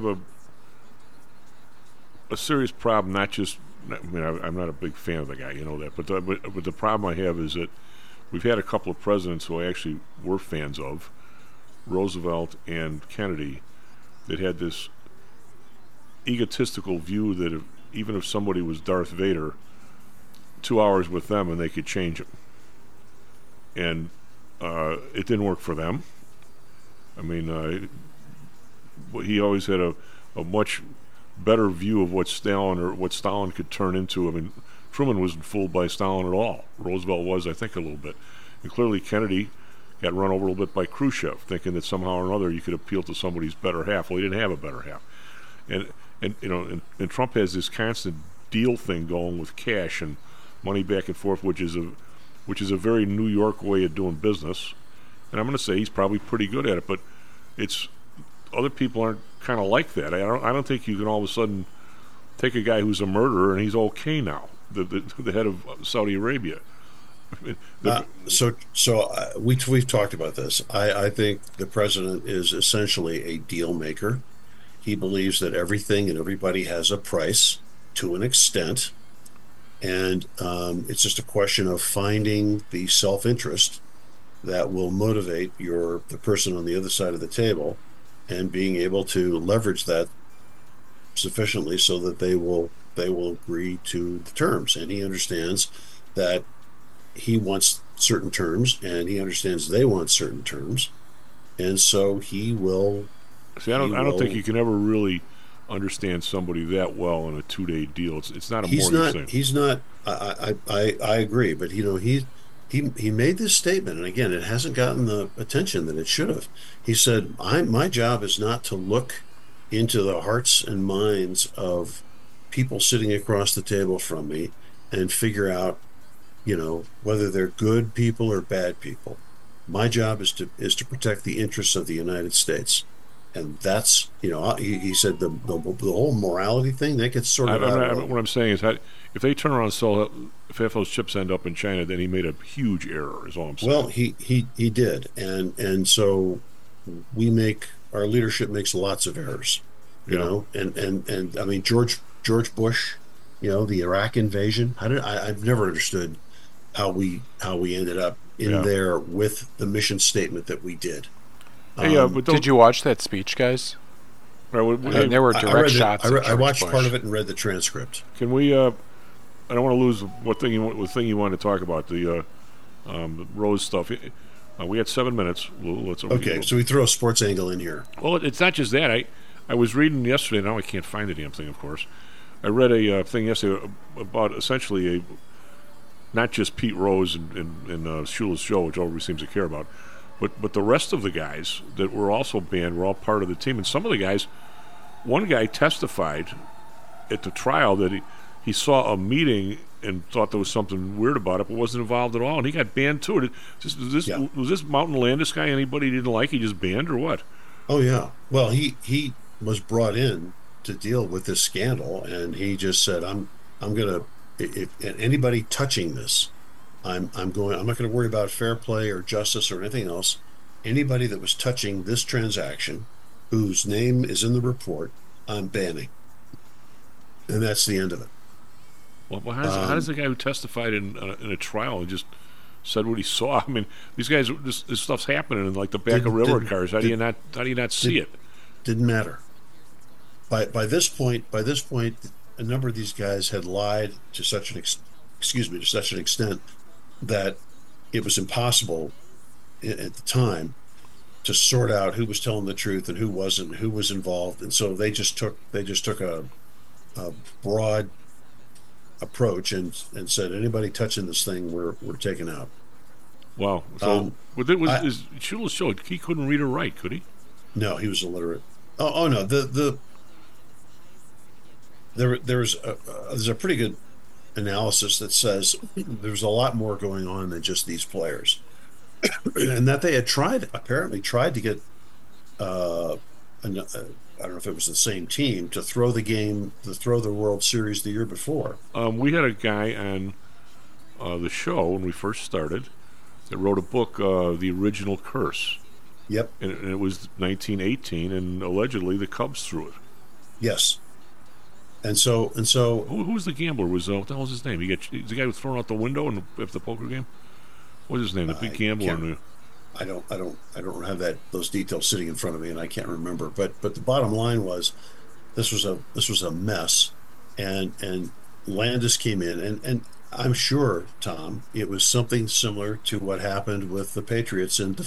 Speaker 10: a serious problem. I'm not a big fan of the guy, you know that. But the problem I have is that we've had a couple of presidents who I actually were fans of, Roosevelt and Kennedy, that had this egotistical view that even if somebody was Darth Vader, 2 hours with them and they could change him. And it didn't work for them. I mean, he always had a much better view of what Stalin could turn into. I mean, Truman wasn't fooled by Stalin at all. Roosevelt was, I think, a little bit. And clearly Kennedy got run over a little bit by Khrushchev, thinking that somehow or another you could appeal to somebody's better half. Well, he didn't have a better half. And Trump has this constant deal thing going with cash and money back and forth, which is a very New York way of doing business. And I'm going to say he's probably pretty good at it, but it's other people aren't kind of like that. I don't think you can all of a sudden take a guy who's a murderer and he's okay now, the head of Saudi Arabia.
Speaker 11: We've talked about this. I think the president is essentially a deal maker. He believes that everything and everybody has a price to an extent, and it's just a question of finding the self-interest that will motivate the person on the other side of the table, and being able to leverage that sufficiently so that they will agree to the terms. And he understands that he wants certain terms, and he understands they want certain terms, and so he will.
Speaker 10: See, I don't think you can ever really understand somebody that well in a 2-day deal. It's not a morning thing.
Speaker 11: He's not. I agree, but he made this statement, and again, it hasn't gotten the attention that it should have. He said, my job is not to look into the hearts and minds of people sitting across the table from me and figure out, whether they're good people or bad people. My job is to protect the interests of the United States. And that's, he said the whole morality thing, that gets sorted out.
Speaker 10: What I'm saying is, if they turn around and sell, if those chips end up in China, then he made a huge error, is all I'm saying.
Speaker 11: Well, he did. And so our leadership makes lots of errors, and I mean, George Bush, the Iraq invasion, I've never understood how we ended up in there with the mission statement that we did.
Speaker 12: But did you watch that speech, guys?
Speaker 10: Right,
Speaker 12: there were direct shots.
Speaker 11: I watched part of it and read the transcript.
Speaker 10: Can we? I don't want to lose what thing you wanted to talk about, the Rose stuff. We had 7 minutes.
Speaker 11: So we throw a sports angle in here.
Speaker 10: Well, it's not just that. I was reading yesterday. Now I can't find the damn thing, of course. I read a thing yesterday about essentially not just Pete Rose and Shula's show, which everybody seems to care about, but the rest of the guys that were also banned were all part of the team. And some of the guys, one guy testified at the trial that he saw a meeting and thought there was something weird about it, but wasn't involved at all, and he got banned too. Was this Mountain Landis guy anybody he didn't like? He just banned, or what?
Speaker 11: Oh yeah. Well, he was brought in to deal with this scandal, and he just said, "I'm gonna, if anybody touching this, I'm not going to worry about fair play or justice or anything else. Anybody that was touching this transaction, whose name is in the report, I'm banning." And that's the end of it.
Speaker 10: Well, how does the guy who testified in a trial and just said what he saw? I mean, these guys, this stuff's happening in like the back of railroad cars. How do you not see it?
Speaker 11: Didn't matter. By this point, a number of these guys had lied to such an extent that it was impossible at the time to sort out who was telling the truth and who wasn't, who was involved, and so they just took a broad approach and said, anybody touching this thing, we're taking out.
Speaker 10: Wow. So is Shula's show, he couldn't read or write, could he?
Speaker 11: No, he was illiterate. Oh no, there's a pretty good analysis that says there's a lot more going on than just these players, and that they had apparently tried to get I don't know if it was the same team to throw the World Series the year before.
Speaker 10: We had a guy on the show when we first started that wrote a book, The Original Curse.
Speaker 11: Yep.
Speaker 10: And it was 1918, and allegedly the Cubs threw it.
Speaker 11: Yes. And so
Speaker 10: who's the gambler? What the hell was his name? The guy who was thrown out the window in the poker game. What was his name? The big gambler.
Speaker 11: I don't have those details sitting in front of me, and I can't remember. But the bottom line was, this was a mess, and Landis came in, and I'm sure, Tom, it was something similar to what happened with the Patriots in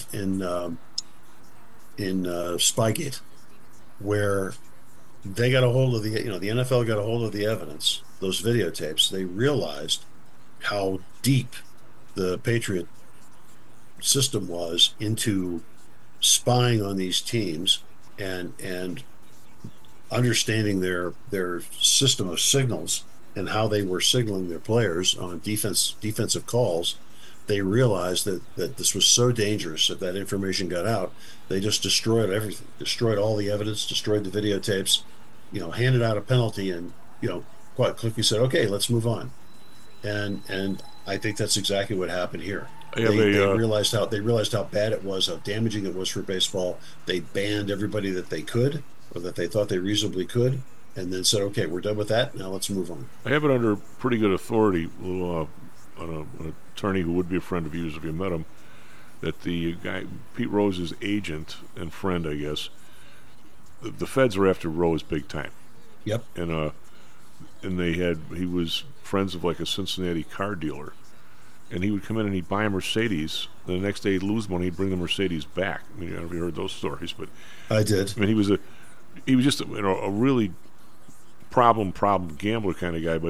Speaker 11: Spygate, where they got a hold of the NFL got a hold of the evidence, those videotapes. They realized how deep the Patriot system was into spying on these teams and understanding their system of signals and how they were signaling their players on defensive calls. They realized that this was so dangerous. If that information got out, they just destroyed everything, destroyed all the evidence, destroyed the videotapes, handed out a penalty, and quite quickly said, okay, let's move on. And I think that's exactly what happened here. They realized how bad it was, how damaging it was for baseball. They banned everybody that they could, or that they thought they reasonably could, and then said, okay, we're done with that, now let's move on.
Speaker 10: I have it under pretty good authority, an attorney who would be a friend of yours if you met him, that the guy, Pete Rose's agent and friend, I guess, the feds were after Rose big time.
Speaker 11: Yep.
Speaker 10: And he was friends of like a Cincinnati car dealer, and he would come in and he'd buy a Mercedes, and the next day he'd lose money, he'd bring the Mercedes back. I mean, I don't know if you heard those stories, but
Speaker 11: I did.
Speaker 10: I mean, he was just a really problem gambler kind of guy, but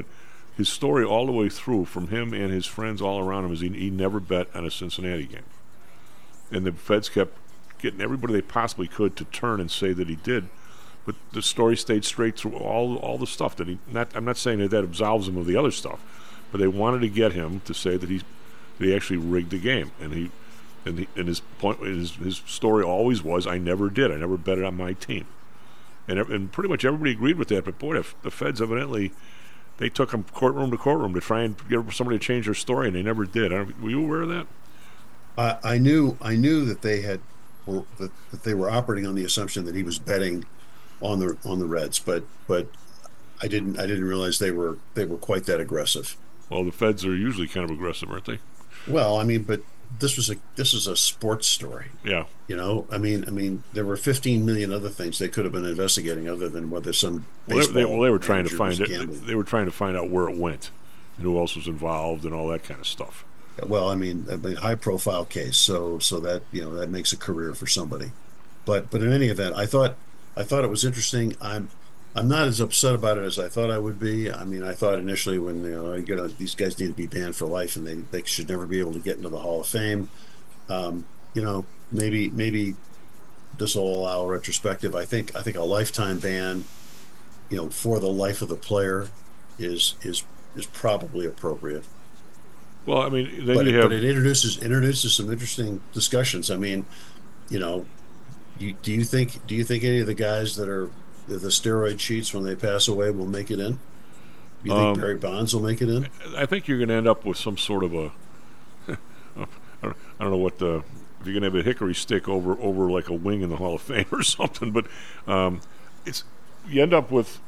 Speaker 10: his story all the way through, from him and his friends all around him, is he never bet on a Cincinnati game. And the feds kept getting everybody they possibly could to turn and say that he did. But the story stayed straight through all the stuff that I'm not saying that absolves him of the other stuff, but they wanted to get him to say that he actually rigged the game. And his story always was, I never did. I never bet it on my team. And pretty much everybody agreed with that. But boy, the feds evidently, they took him courtroom to courtroom to try and get somebody to change their story, and they never did. Were you aware of that?
Speaker 11: I knew that they were operating on the assumption that he was betting on the Reds, but I didn't realize they were quite that aggressive.
Speaker 10: Well, the feds are usually kind of aggressive, aren't they?
Speaker 11: Well, I mean, but this is a sports story.
Speaker 10: Yeah.
Speaker 11: You know, I mean, there were 15 million other things they could have been investigating other than whether some
Speaker 10: they were trying to find it. They were trying to find out where it went and who else was involved and all that kind of stuff.
Speaker 11: Well, I mean, high profile case, so that, you know, that makes a career for somebody. But in any event, I thought it was interesting. I'm not as upset about it as I thought I would be. I mean, I thought initially when these guys need to be banned for life and they should never be able to get into the Hall of Fame. Maybe this will allow a retrospective. I think a lifetime ban, for the life of the player, is probably appropriate.
Speaker 10: Well, I mean,
Speaker 11: but it introduces some interesting discussions. I mean, do you think any of the guys that are the steroid cheats when they pass away will make it in? You think Barry Bonds will make it in?
Speaker 10: I think you're going to end up with some sort of a I don't know what if you're going to have a hickory stick over like a wing in the Hall of Fame or something, but you end up with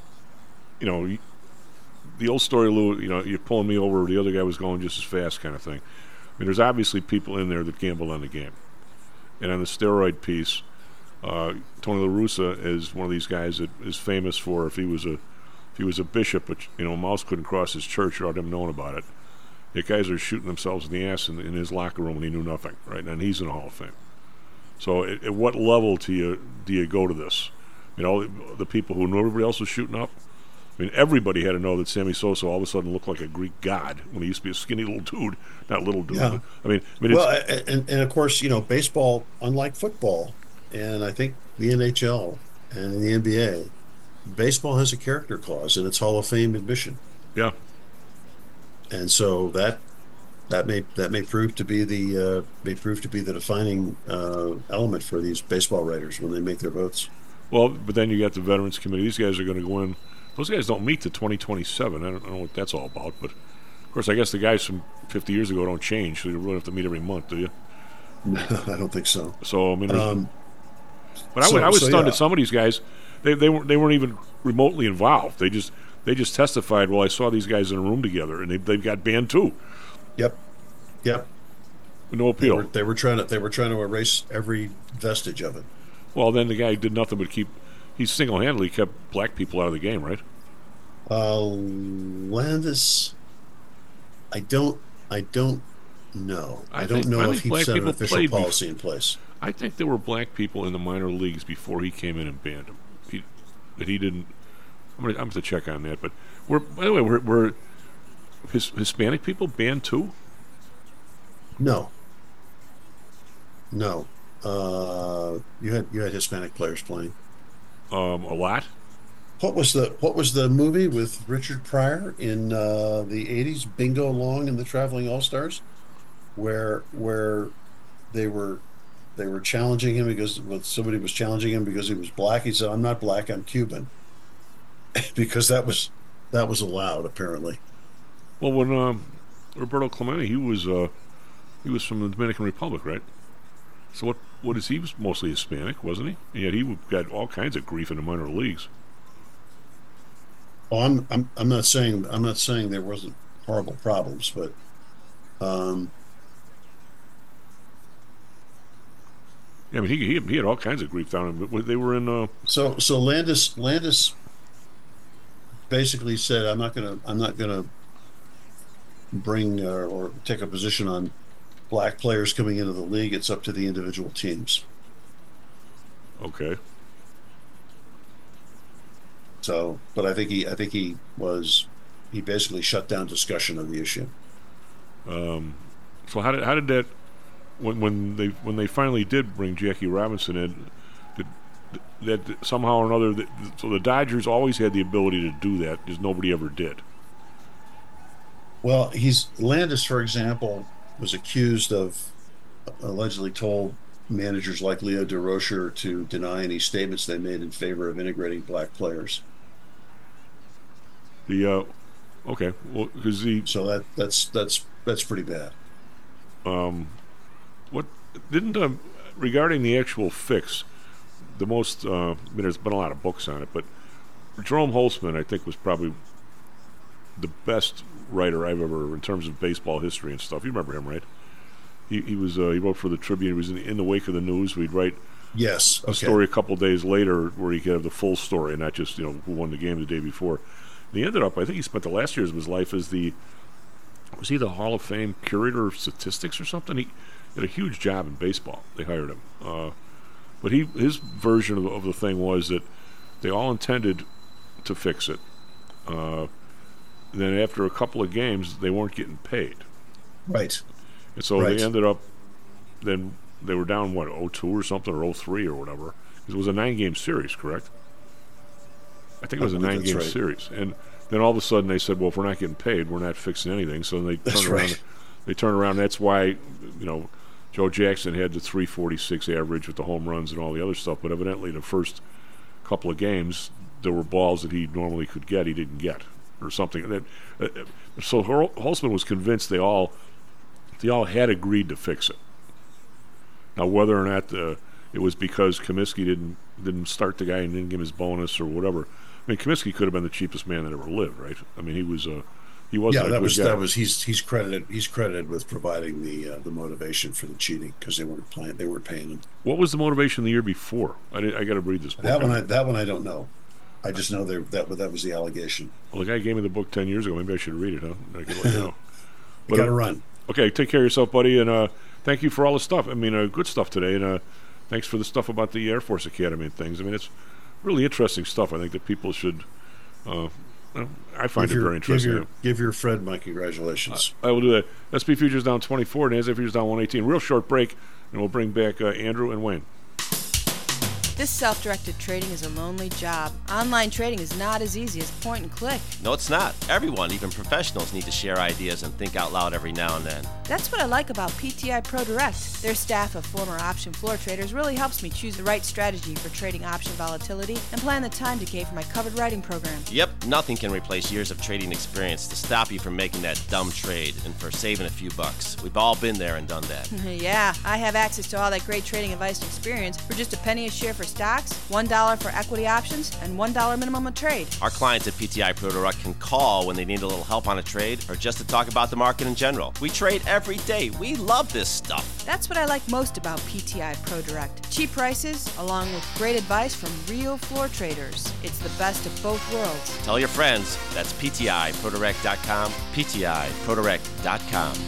Speaker 10: the old story, Lou, you're pulling me over, the other guy was going just as fast kind of thing. I mean, there's obviously people in there that gamble on the game. And on the steroid piece, Tony La Russa is one of these guys that is famous for if he was a bishop, but Mouse couldn't cross his church without him knowing about it. The guys are shooting themselves in the ass in his locker room and he knew nothing, right? And he's in the Hall of Fame. So at what level do you go to this? The people who knew everybody else was shooting up. I mean, everybody had to know that Sammy Sosa all of a sudden looked like a Greek god when he used to be a skinny little dude. Not little dude.
Speaker 11: Yeah.
Speaker 10: But,
Speaker 11: and of course, baseball, unlike football, and I think the NHL and the NBA, baseball has a character clause in its Hall of Fame admission.
Speaker 10: Yeah.
Speaker 11: And so that may prove to be the defining element for these baseball writers when they make their votes.
Speaker 10: Well, but then you got the Veterans Committee. These guys are going to go in. Those guys don't meet to 2027. I don't know what that's all about, but of course, I guess the guys from 50 years ago don't change, so you really have to meet every month, do you?
Speaker 11: No, I don't think so.
Speaker 10: So I mean, but I was stunned at some of these guys. They weren't even remotely involved. They just testified. Well, I saw these guys in a room together, and they got banned too.
Speaker 11: Yep.
Speaker 10: No appeal.
Speaker 11: They were trying to erase every vestige of it.
Speaker 10: Well, then the guy did nothing but he single-handedly kept black people out of the game, right?
Speaker 11: Landis, I don't know. I don't know if he set an official policy in place.
Speaker 10: I think there were black people in the minor leagues before he came in and banned them. He didn't. I'm going to check on that. But by the way, were Hispanic people banned too?
Speaker 11: No. You had Hispanic players playing.
Speaker 10: A lot.
Speaker 11: What was the movie with Richard Pryor in the 80s, Bingo Long and the Traveling All-Stars, where they were challenging him because somebody was challenging him because he was black. He said, "I'm not black, I'm Cuban," because that was allowed apparently.
Speaker 10: Well, when Roberto Clemente, he was from the Dominican Republic, right? So what is he was mostly Hispanic, wasn't he? And yet he got all kinds of grief in the minor leagues.
Speaker 11: Well, I'm not saying there wasn't horrible problems, but
Speaker 10: yeah, I mean he had all kinds of grief down him. But they were in.
Speaker 11: So Landis basically said, I'm not gonna bring or take a position on black players coming into the league. It's up to the individual teams.
Speaker 10: Okay.
Speaker 11: So, but I think he was he basically shut down discussion of the issue.
Speaker 10: So how did that, when they finally did bring Jackie Robinson in, that somehow or another, so the Dodgers always had the ability to do that, just nobody ever did.
Speaker 11: Well, Landis, for example, was accused of allegedly told managers like Leo DeRocher to deny any statements they made in favor of integrating black players.
Speaker 10: Okay, well, because
Speaker 11: so that's pretty bad.
Speaker 10: What didn't regarding the actual fix, the most there's been a lot of books on it, but Jerome Holtzman, I think, was probably the best writer I've ever, in terms of baseball history and stuff. You remember him, right? He was he wrote for the Tribune. He was in the wake of the news. We'd write a story a couple days later where he could have the full story and not just who won the game the day before. And he ended up, I think he spent the last years of his life as the Hall of Fame curator of statistics or something. He did a huge job in baseball. They hired him, but his version of the thing was that they all intended to fix it. Then after a couple of games, they weren't getting paid.
Speaker 11: Right.
Speaker 10: And so they ended up, then they were down, 0-2 or something, or 0-3 or whatever. It was a 9-game series, correct? I think it was a 9-game series. And then all of a sudden they said, well, if we're not getting paid, we're not fixing anything. So they turned around. They turned around. That's why, Joe Jackson had the .346 average with the home runs and all the other stuff. But evidently the first couple of games, there were balls that he normally could get, he didn't get, or something. So Holtzman was convinced they all had agreed to fix it. Now, whether or not it was because Comiskey didn't start the guy and didn't give him his bonus or whatever. I mean, Comiskey could have been the cheapest man that ever lived, right? I mean, he wasn't.
Speaker 11: Yeah, he's credited with providing the motivation for the cheating because they weren't paying him.
Speaker 10: What was the motivation the year before? I got to read this book.
Speaker 11: That one I don't know. I just know that was the allegation.
Speaker 10: Well, the guy gave me the book 10 years ago. Maybe I should read it, huh? I could let you know.
Speaker 11: You got to run.
Speaker 10: Okay, take care of yourself, buddy, and thank you for all the stuff. I mean, good stuff today, and thanks for the stuff about the Air Force Academy and things. I mean, it's really interesting stuff. I think that people should. I find it very interesting.
Speaker 11: Give your friend my congratulations.
Speaker 10: I will do that. SP Futures down 24, NASDAQ Futures down 118. Real short break, and we'll bring back Andrew and Wayne.
Speaker 13: This self-directed trading is a lonely job. Online trading is not as easy as point and click.
Speaker 14: No, it's not. Everyone, even professionals, need to share ideas and think out loud every now and then.
Speaker 13: That's what I like about PTI Pro Direct. Their staff of former option floor traders really helps me choose the right strategy for trading option volatility and plan the time decay for my covered writing program.
Speaker 14: Yep, nothing can replace years of trading experience to stop you from making that dumb trade and for saving a few bucks. We've all been there and done that.
Speaker 13: Yeah, I have access to all that great trading advice and experience for just a penny a share for stocks, $1 for equity options, and $1 minimum a trade.
Speaker 14: Our clients at PTI Pro Direct can call when they need a little help on a trade or just to talk about the market in general. We trade every day. We love this stuff.
Speaker 13: That's what I like most about PTI Pro Direct. Cheap prices, along with great advice from real floor traders. It's the best of both worlds.
Speaker 14: Tell your friends. That's PTIProDirect.com, PTIProDirect.com.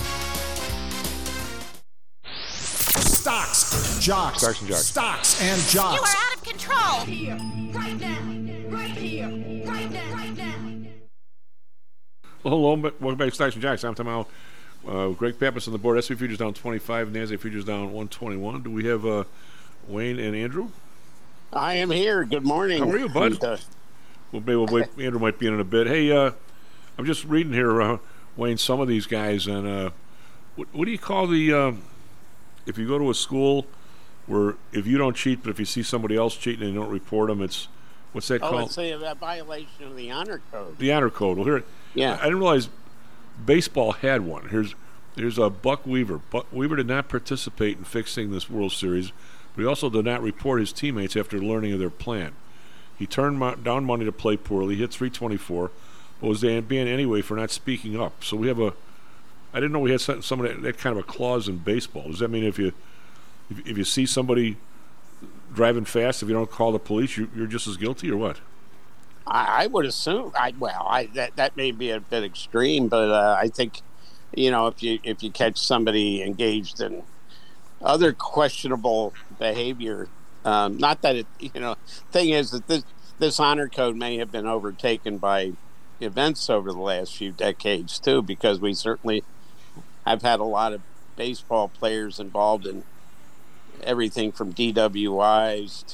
Speaker 15: Stocks, jocks, stocks and jocks.
Speaker 16: You are out of control. Here, right now, right here, right now, right now.
Speaker 10: Well, hello, welcome back to Stocks and Jocks. I'm Tom Al. Greg Pappas on the board. SP Futures down 25, NASDAQ Futures down 121. Do we have Wayne and Andrew?
Speaker 17: I am here. Good morning.
Speaker 10: How are you, bud? Well, maybe we'll wait. Andrew might be in a bit. Hey, I'm just reading here, Wayne, some of these guys, and what do you call the... if you go to a school where if you don't cheat, but if you see somebody else cheating and you don't report them, it's what's that called?
Speaker 17: It's a violation of the honor code.
Speaker 10: The honor code. Well, here, I didn't realize baseball had one. Here's Buck Weaver. Buck Weaver did not participate in fixing this World Series, but he also did not report his teammates after learning of their plan. He turned down money to play poorly, hit .324, but was banned anyway for not speaking up. So we have I didn't know we had some of that kind of a clause in baseball. Does that mean if you see somebody driving fast, if you don't call the police, you're just as guilty, or what?
Speaker 17: I would assume. That may be a bit extreme, but I think, if you catch somebody engaged in other questionable behavior, not that it, thing is that this honor code may have been overtaken by events over the last few decades too, because we certainly have had a lot of baseball players involved in everything from DWIs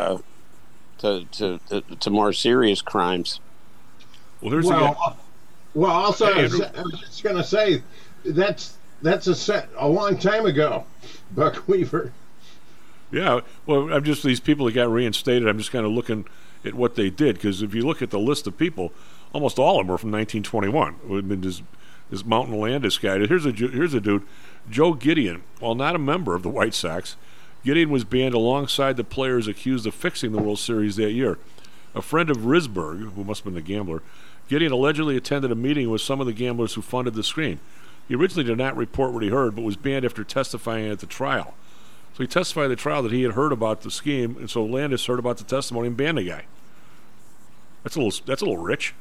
Speaker 17: to more serious crimes.
Speaker 10: Well, there's
Speaker 18: also I was just going to say that's a long time ago, Buck Weaver.
Speaker 10: Yeah, well, I'm just these people that got reinstated. I'm just kind of looking at what they did, because if you look at the list of people, almost all of them were from 1921. It would have been this Mountain Landis guy. Here's a dude, Joe Gideon. While not a member of the White Sox, Gideon was banned alongside the players accused of fixing the World Series that year. A friend of Risberg, who must have been the gambler, Gideon allegedly attended a meeting with some of the gamblers who funded the scheme. He originally did not report what he heard, but was banned after testifying at the trial. So he testified at the trial that he had heard about the scheme, and so Landis heard about the testimony and banned the guy. That's a little rich.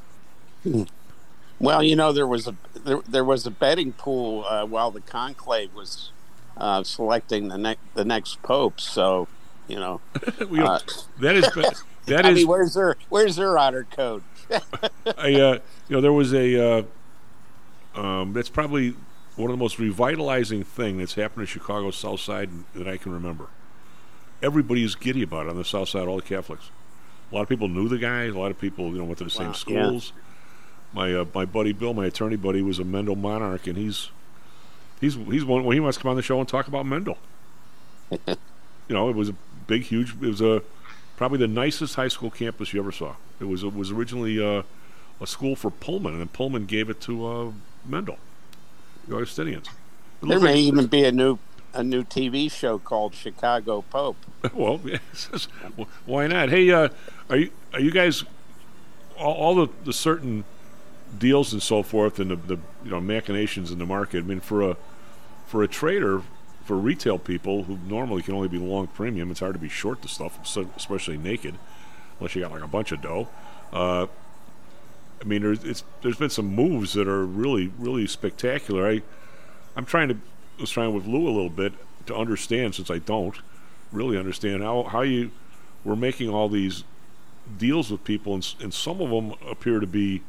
Speaker 17: Well, you know, there was a betting pool while the conclave was selecting the next pope. So, you know,
Speaker 10: that is.
Speaker 17: I mean, where's their honor code?
Speaker 10: There was a. That's probably one of the most revitalizing thing that's happened in Chicago's South Side that I can remember. Everybody is giddy about it on the South Side. All the Catholics. A lot of people knew the guy. A lot of people, went to the same schools. Yeah. My buddy Bill, my attorney buddy, was a Mendel monarch, and he's one when he wants to come on the show and talk about Mendel. It was a big, huge. It was probably the nicest high school campus you ever saw. It was originally a school for Pullman, and then Pullman gave it to Mendel, the Augustinians.
Speaker 17: There may even be a new TV show called Chicago Pope.
Speaker 10: Well, yes. Why not? Hey, are you guys all the certain deals and so forth, and the machinations in the market? I mean, for a trader, for retail people who normally can only be long premium, it's hard to be short the stuff, especially naked, unless you got like a bunch of dough. I mean, there's been some moves that are really, really spectacular. I was trying with Lou a little bit to understand, since I don't really understand how you were making all these deals with people, and some of them appear to be,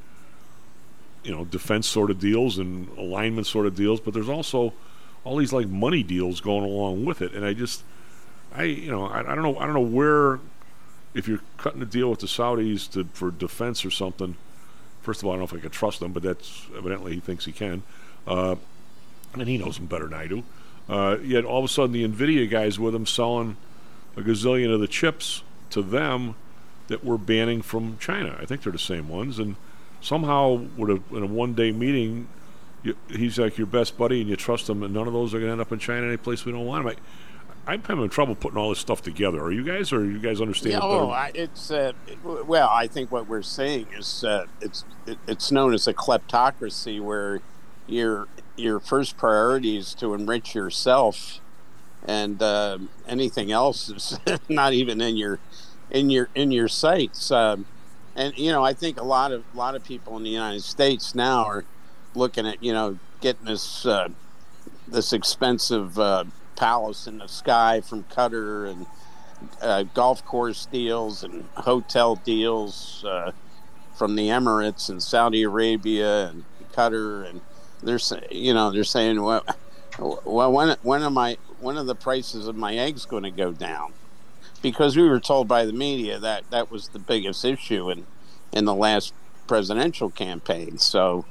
Speaker 10: defense sort of deals and alignment sort of deals, but there's also all these like money deals going along with it, and I don't know where, if you're cutting a deal with the Saudis for defense or something. First of all, I don't know if I can trust him, but that's evidently he thinks he can. And he knows him better than I do. Yet all of a sudden the NVIDIA guys with him selling a gazillion of the chips to them that we're banning from China. I think they're the same ones. And somehow in a one-day meeting, he's like your best buddy and you trust him, and none of those are going to end up in China any place we don't want them. I'm having trouble putting all this stuff together. Are you guys, or you guys understand?
Speaker 17: Well, I think what we're saying is it's known as a kleptocracy, where your first priority is to enrich yourself, and anything else is not even in your sights. And I think a lot of people in the United States now are looking at getting this expensive palace in the sky from Qatar, and golf course deals and hotel deals from the Emirates and Saudi Arabia and Qatar, and they're saying, well, when are the prices of my eggs going to go down? Because we were told by the media that was the biggest issue in the last presidential campaign. So,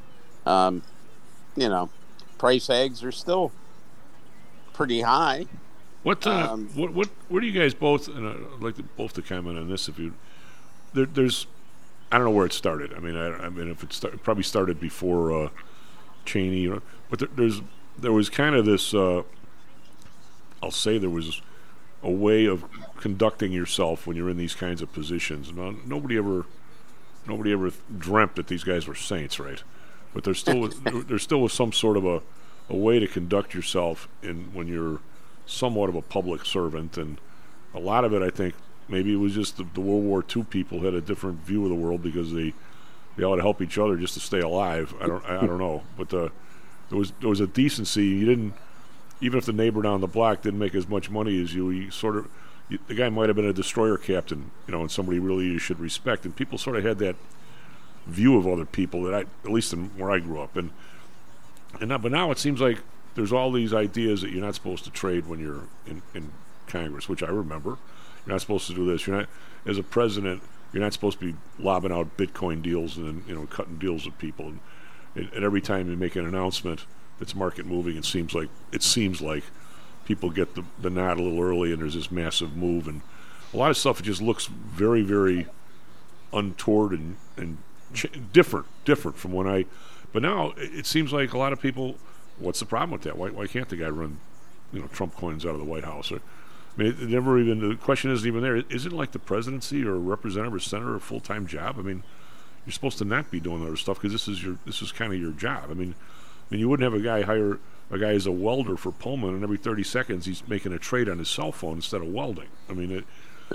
Speaker 17: price eggs are still pretty high.
Speaker 10: Where do you guys both? And I'd like both to comment on this. If you, there's, I don't know where it started. I mean, if it probably started before Cheney, but there was kind of this. I'll say there was a way of conducting yourself when you're in these kinds of positions. Now, nobody ever dreamt that these guys were saints, right? But there still was some sort of a way to conduct yourself when you're somewhat of a public servant, and a lot of it, I think, maybe it was just the World War II people had a different view of the world because they ought to help each other just to stay alive. I don't know, but there was a decency. You didn't, even if the neighbor down the block didn't make as much money as you, the guy might have been a destroyer captain, and somebody really you should respect, and people sort of had that view of other people that at least in where I grew up, but now it seems like there's all these ideas that you're not supposed to trade when you're in Congress, which I remember. You're not supposed to do this. You're not, as a president, you're not supposed to be lobbing out Bitcoin deals and cutting deals with people. And every time you make an announcement that's market moving, it seems like people get the nod a little early, and there's this massive move, and a lot of stuff just looks very, very untoward and different from when I. But now it seems like a lot of people. What's the problem with that? Why can't the guy run, Trump coins out of the White House? I mean, the question isn't even there. Isn't like the presidency or a representative or senator a full-time job? I mean, you're supposed to not be doing other stuff because this is kind of your job. I mean, you wouldn't have a guy hire a guy as a welder for Pullman, and every 30 seconds he's making a trade on his cell phone instead of welding. I mean,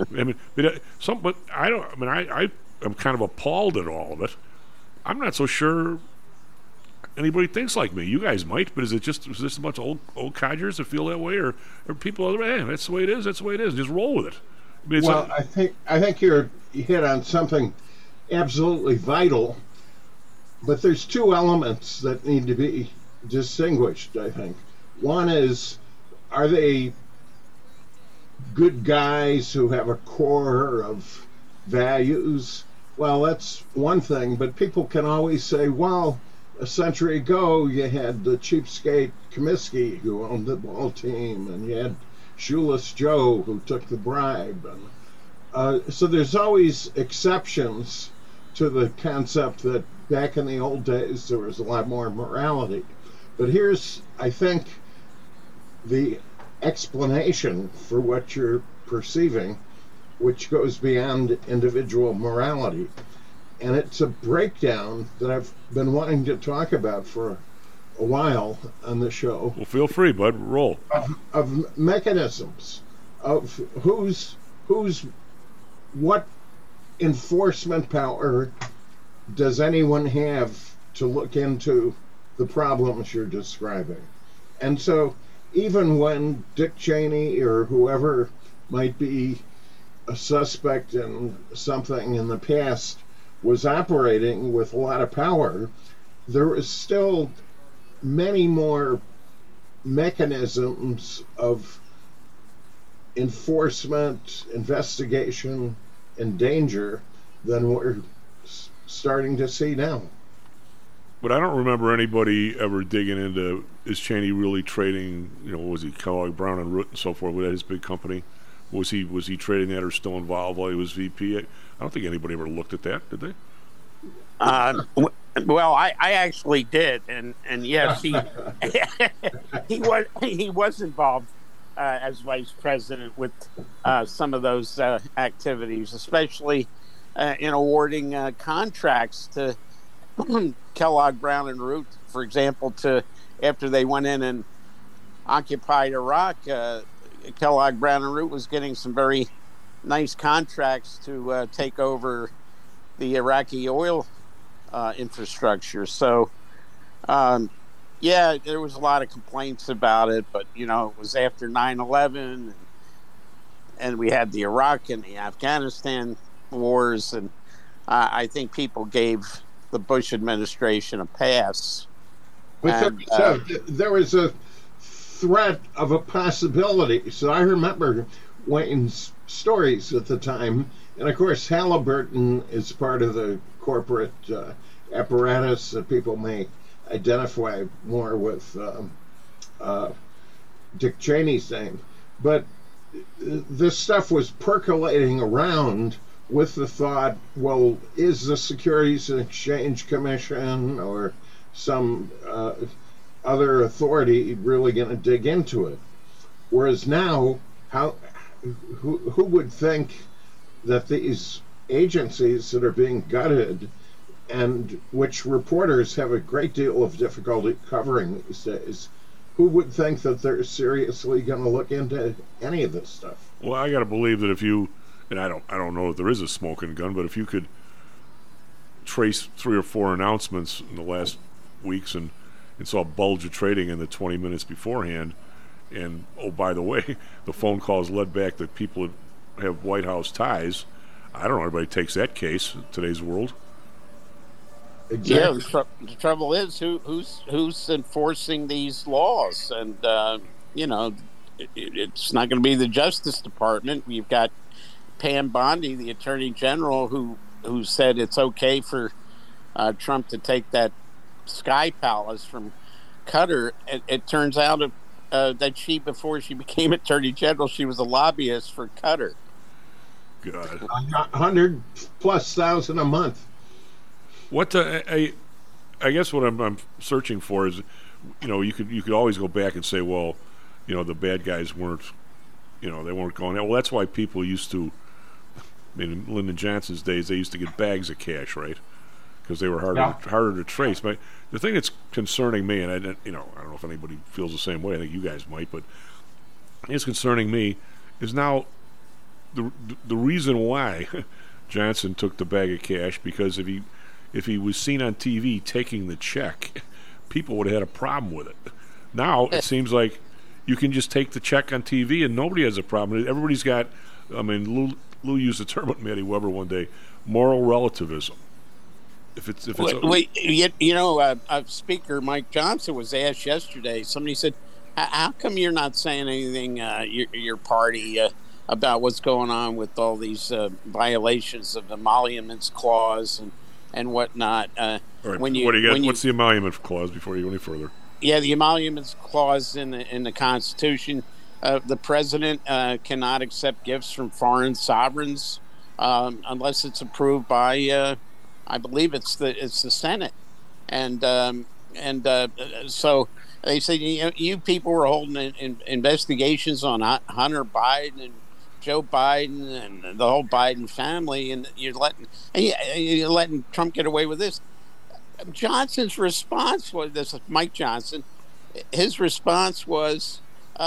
Speaker 10: I'm kind of appalled at all of it. I'm not so sure anybody thinks like me. You guys might, but is this a bunch of old codgers that feel that way, or people? Hey, that's the way it is. That's the way it is. Just roll with it. I mean,
Speaker 18: I think you hit on something absolutely vital, but there's two elements that need to be distinguished. I think one is, are they good guys who have a core of values? Well, that's one thing, but people can always say, well, a century ago, you had the cheapskate Comiskey who owned the ball team, and you had Shoeless Joe who took the bribe. And, so there's always exceptions to the concept that back in the old days there was a lot more morality. But here's, I think, the explanation for what you're perceiving, which goes beyond individual morality. And it's a breakdown that I've been wanting to talk about for a while on the show.
Speaker 10: Well, feel free, bud. Roll.
Speaker 18: Of mechanisms, of what enforcement power does anyone have to look into the problems you're describing? And so even when Dick Cheney or whoever might be a suspect in something in the past was operating with a lot of power, there is still many more mechanisms of enforcement, investigation, and danger than we're starting to see now.
Speaker 10: But I don't remember anybody ever digging into, is Cheney really trading, what was he, Kellogg, Brown and Root and so forth, with his big company? Was he trading that or still involved while he was VP? I don't think anybody ever looked at that, did they?
Speaker 17: Well, I actually did, and yes, he he was involved as vice president with some of those activities, especially in awarding contracts to Kellogg, Brown and Root, for example, after they went in and occupied Iraq. Kellogg, Brown and Root was getting some very nice contracts to take over the Iraqi oil infrastructure. So, yeah, there was a lot of complaints about it, but, it was after 9/11, and we had the Iraq and the Afghanistan wars, and I think people gave the Bush administration a pass.
Speaker 18: But there was a threat of a possibility. So I remember Wayne's stories at the time, and of course Halliburton is part of the corporate apparatus that people may identify more with Dick Cheney's name. But this stuff was percolating around with the thought, well, is the Securities and Exchange Commission or some other authority really going to dig into it? Whereas now, who would think that these agencies that are being gutted, and which reporters have a great deal of difficulty covering these days, who would think that they're seriously going to look into any of this stuff?
Speaker 10: Well, I got to believe that if you, and I don't know if there is a smoking gun, but if you could trace 3 or 4 announcements in the last weeks and saw a bulge of trading in the 20 minutes beforehand, and oh, by the way, the phone calls led back that people have White House ties. I don't know. Everybody takes that case in today's world.
Speaker 18: Exactly.
Speaker 17: Yeah, the trouble is who's enforcing these laws, and it's not going to be the Justice Department. We've got Pam Bondi, the Attorney General, who said it's okay for Trump to take that Sky Palace from Qatar. It turns out that before she became Attorney General, she was a lobbyist for Qatar.
Speaker 10: God,
Speaker 18: 100,000+ a month.
Speaker 10: What I guess what I'm searching for is, you could always go back and say, well, the bad guys weren't, they weren't going out. Well, that's why people used to. I mean, in Lyndon Johnson's days, they used to get bags of cash, right? Because they were harder to trace. But the thing that's concerning me, and I don't know if anybody feels the same way. I think you guys might, but it's concerning me is now the reason why Johnson took the bag of cash, because if he was seen on TV taking the check, people would have had a problem with it. Now it seems like you can just take the check on TV and nobody has a problem. Everybody's got. I mean, Lou used the term with Matty Weber one day: moral relativism.
Speaker 17: Speaker Mike Johnson was asked yesterday. Somebody said, "How come you're not saying anything, your party, about what's going on with all these violations of the emoluments clause and whatnot?"
Speaker 10: All right, what's the emoluments clause before you go any further?
Speaker 17: Yeah, the emoluments clause in the Constitution. The president cannot accept gifts from foreign sovereigns unless it's approved by, I believe it's the Senate, and so they say you people were holding investigations on Hunter Biden and Joe Biden and the whole Biden family, and you're letting Trump get away with this. Johnson's response was this. Mike Johnson, his response was,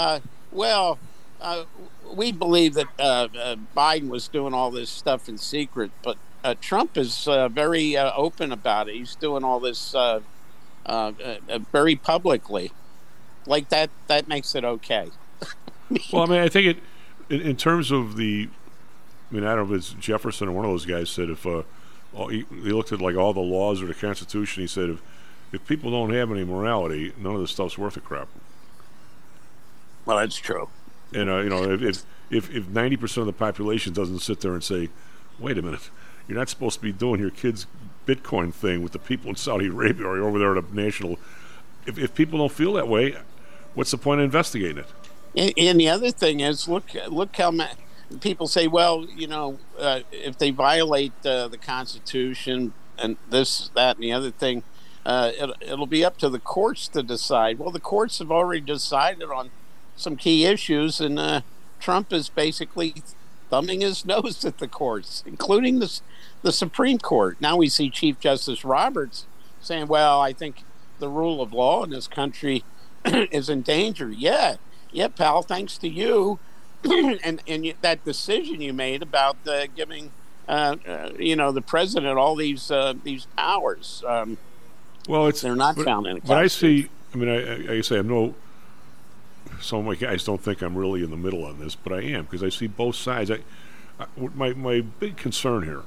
Speaker 17: we believe that Biden was doing all this stuff in secret, but Trump is very open about it. He's doing all this very publicly. Like that makes it okay.
Speaker 10: Well, I mean, I think in terms of I don't know if it's Jefferson or one of those guys said he looked at like all the laws or the Constitution. He said if people don't have any morality, none of this stuff's worth a crap.
Speaker 17: Well, that's true.
Speaker 10: And if 90% of the population doesn't sit there and say, "Wait a minute, you're not supposed to be doing your kids' Bitcoin thing with the people in Saudi Arabia or over there at a national," if people don't feel that way, what's the point of investigating it?
Speaker 17: And the other thing is, look how people say, well, if they violate the Constitution and this, that, and the other thing, it'll be up to the courts to decide. Well, the courts have already decided on some key issues, and Trump is basically thumbing his nose at the courts, including the Supreme Court. Now we see Chief Justice Roberts saying, well, I think the rule of law in this country is in danger. Yeah, pal, thanks to you and that decision you made about giving the president all these powers.
Speaker 10: Well,
Speaker 17: they're not found in the Constitution.
Speaker 10: But I see. I mean, I say I'm no. Some of my guys don't think I'm really in the middle on this, but I am, because I see both sides. My big concern here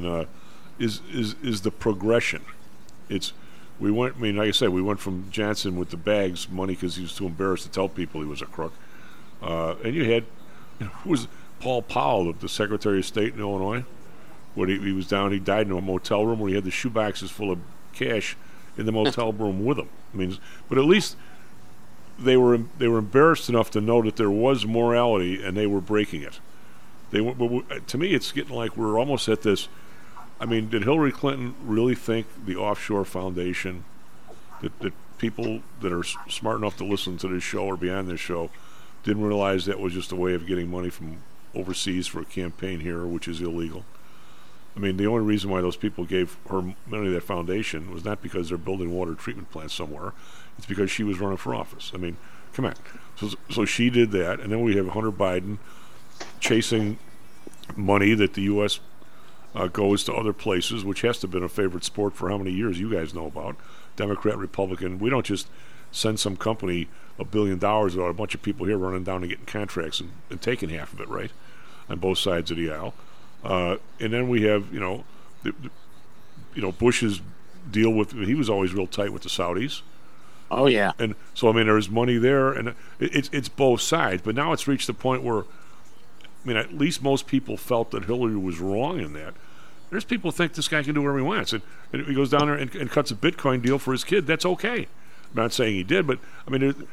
Speaker 10: is the progression. Like I said, we went from Johnson with the bags money because he was too embarrassed to tell people he was a crook, and you had who was Paul Powell, the Secretary of State in Illinois, when he was down. He died in a motel room where he had the shoeboxes full of cash in the motel room with him. I mean, but at least they were embarrassed enough to know that there was morality and they were breaking it. To me, it's getting like we're almost at this. I mean, did Hillary Clinton really think the offshore foundation, that people that are smart enough to listen to this show or beyond this show, didn't realize that was just a way of getting money from overseas for a campaign here, which is illegal? I mean, the only reason why those people gave her money to that foundation was not because they're building water treatment plants somewhere. It's because she was running for office. I mean, come on. So she did that, and then we have Hunter Biden chasing money that the U.S. Goes to other places, which has to have been a favorite sport for how many years you guys know about. Democrat, Republican. We don't just send some company $1 billion or a bunch of people here running down and getting contracts and taking half of it, right? On both sides of the aisle. And then we have, Bush's deal with. He was always real tight with the Saudis.
Speaker 17: Oh yeah.
Speaker 10: And so I mean, there's money there, and it's both sides. But now it's reached the point where, I mean, at least most people felt that Hillary was wrong in that. There's people who think this guy can do whatever he wants, and he goes down there and cuts a Bitcoin deal for his kid. That's okay. I'm not saying he did, but I mean,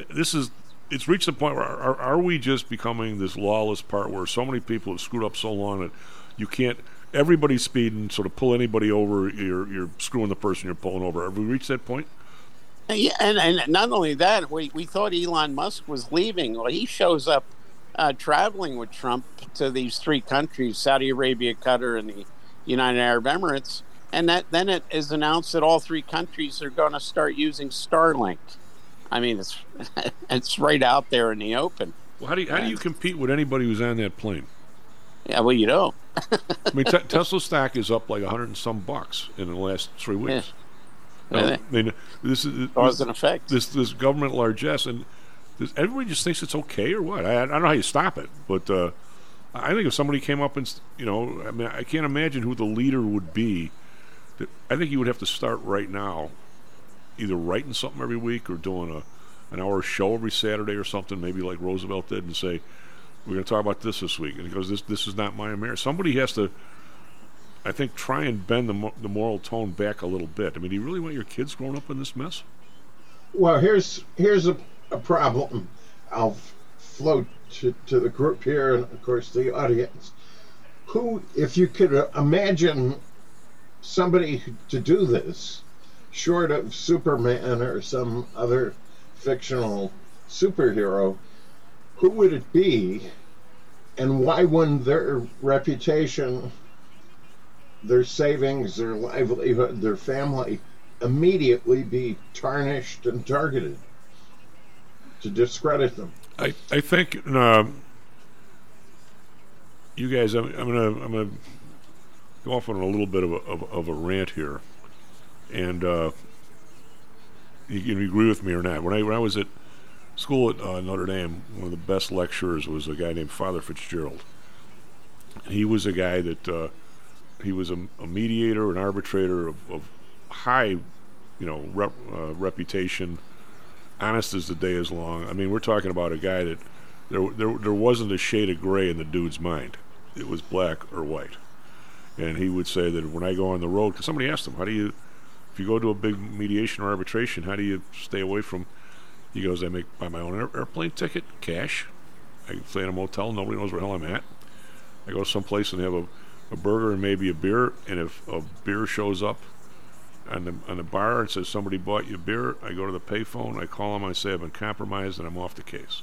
Speaker 10: it's reached the point where are we just becoming this lawless part where so many people have screwed up so long that you can't. Everybody's speeding, sort of pull anybody over. You're screwing the person you're pulling over. Have we reached that point?
Speaker 17: Yeah, and not only that, we thought Elon Musk was leaving. Well, he shows up traveling with Trump to these 3 countries, Saudi Arabia, Qatar, and the United Arab Emirates. And then it is announced that all 3 countries are going to start using Starlink. I mean, it's right out there in the open.
Speaker 10: Well, how do you compete with anybody who's on that plane?
Speaker 17: Yeah, well, you don't.
Speaker 10: I mean, Tesla stock is up like $100 and some bucks in the last 3 weeks.
Speaker 17: Yeah.
Speaker 10: I mean, this is
Speaker 17: cause and effect.
Speaker 10: This government largesse, and everybody just thinks it's okay or what? I don't know how you stop it, but I think if somebody came up and I mean, I can't imagine who the leader would be. I think you would have to start right now, either writing something every week or doing an hour show every Saturday or something, maybe like Roosevelt did, and say, we're going to talk about this week. And he goes, this is not my America. Somebody has to, I think, try and bend the moral tone back a little bit. I mean, do you really want your kids growing up in this mess?
Speaker 18: Well, here's a problem. I'll float to the group here and, of course, the audience. Who, if you could imagine somebody to do this, short of Superman or some other fictional superhero, who would it be, and why wouldn't their reputation, their savings, their livelihood, their family immediately be tarnished and targeted to discredit them?
Speaker 10: I think you guys, I'm gonna go off on a little bit of a rant here, and you can agree with me or not. When I was at school at Notre Dame, one of the best lecturers was a guy named Father Fitzgerald. He was a guy that he was a mediator, an arbitrator of high, reputation, honest as the day is long. I mean, we're talking about a guy that there wasn't a shade of gray in the dude's mind. It was black or white. And he would say that when I go on the road, because somebody asked him, if you go to a big mediation or arbitration, how do you stay away from? He goes, I buy my own airplane ticket, cash. I stay in a motel, nobody knows where the hell I'm at. I go someplace and have a burger and maybe a beer, and if a beer shows up on the bar and says somebody bought you beer, I go to the payphone, I call them, I say I've been compromised and I'm off the case.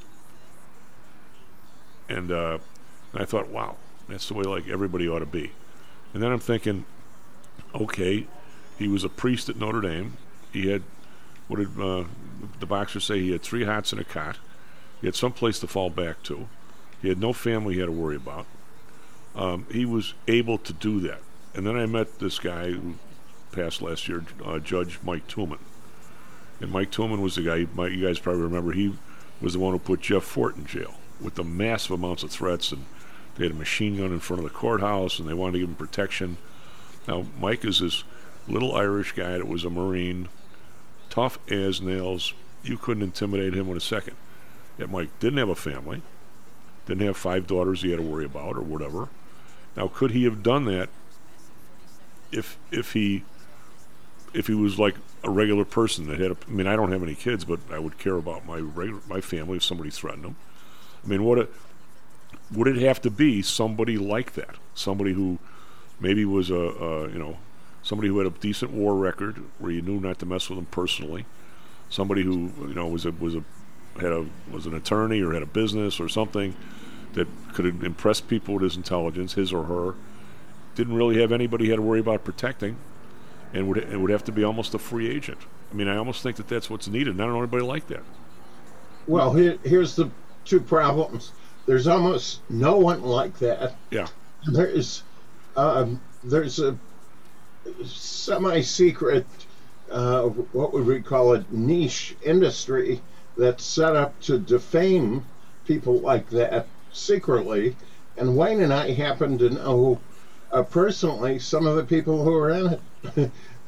Speaker 10: And I thought, wow, that's the way like everybody ought to be. And then I'm thinking, okay, he was a priest at Notre Dame. He had, what did the boxer say? He had 3 hots and a cot. He had some place to fall back to. He had no family he had to worry about. He was able to do that. And then I met this guy who passed last year, Judge Mike Tooman. And Mike Tooman was the guy, you guys probably remember, he was the one who put Jeff Fort in jail with the massive amounts of threats, and they had a machine gun in front of the courthouse, and they wanted to give him protection. Now, Mike is this little Irish guy that was a Marine, tough as nails. You couldn't intimidate him in a second. Yet Mike didn't have a family, didn't have 5 daughters he had to worry about or whatever. Now, could he have done that if he was like a regular person that had I mean, I don't have any kids, but I would care about my family if somebody threatened them. I mean, would it have to be somebody like that? Somebody who maybe was somebody who had a decent war record where you knew not to mess with them personally. Somebody who was an attorney or had a business or something that could impress people with his intelligence, his or her. Didn't really have anybody he had to worry about protecting, and it would have to be almost a free agent. I mean, I almost think that that's what's needed, and I don't know anybody like that.
Speaker 18: Well, here's the 2 problems. There's almost no one like that.
Speaker 10: Yeah.
Speaker 18: There's a semi-secret, what would we call it, niche industry that's set up to defame people like that secretly. And Wayne and I happen to know personally some of the people who are in it.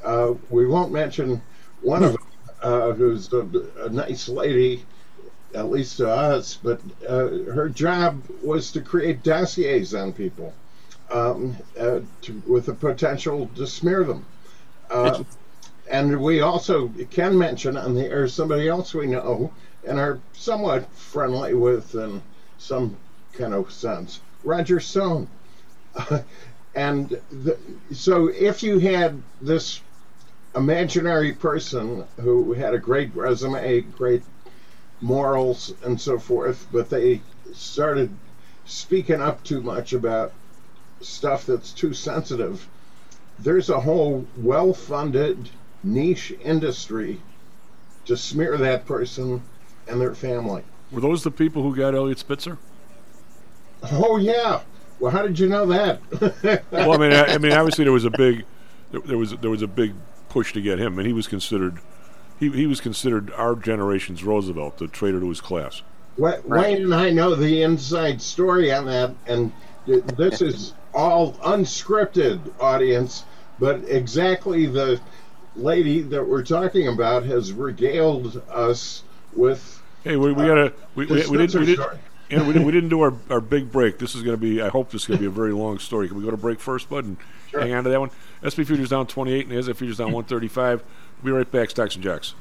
Speaker 18: We won't mention one of them, who's a nice lady, at least to us, but her job was to create dossiers on people with the potential to smear them. And we also can mention on the air somebody else we know and are somewhat friendly with in some kind of sense, Roger Stone. So if you had this imaginary person who had a great resume, great morals and so forth, but they started speaking up too much about stuff that's too sensitive, there's a whole well-funded niche industry to smear that person and their family.
Speaker 10: Were those the people who got Elliot Spitzer?
Speaker 18: Oh yeah. Well, how did you know that?
Speaker 10: Well, I mean, obviously there was a big push to get him, and he was considered our generation's Roosevelt, the traitor to his class.
Speaker 18: Wayne and I know the inside story on that, and this is all unscripted, audience, but exactly the lady that we're talking about has regaled us with. Hey, we
Speaker 10: didn't do our big break. This is going to be. I hope this is going to be a very long story. Can we go to break first, Bud, and hang on to that one? SP futures down 28, and NASDAQ futures down 135. We'll be right back. Stocks and Jocks.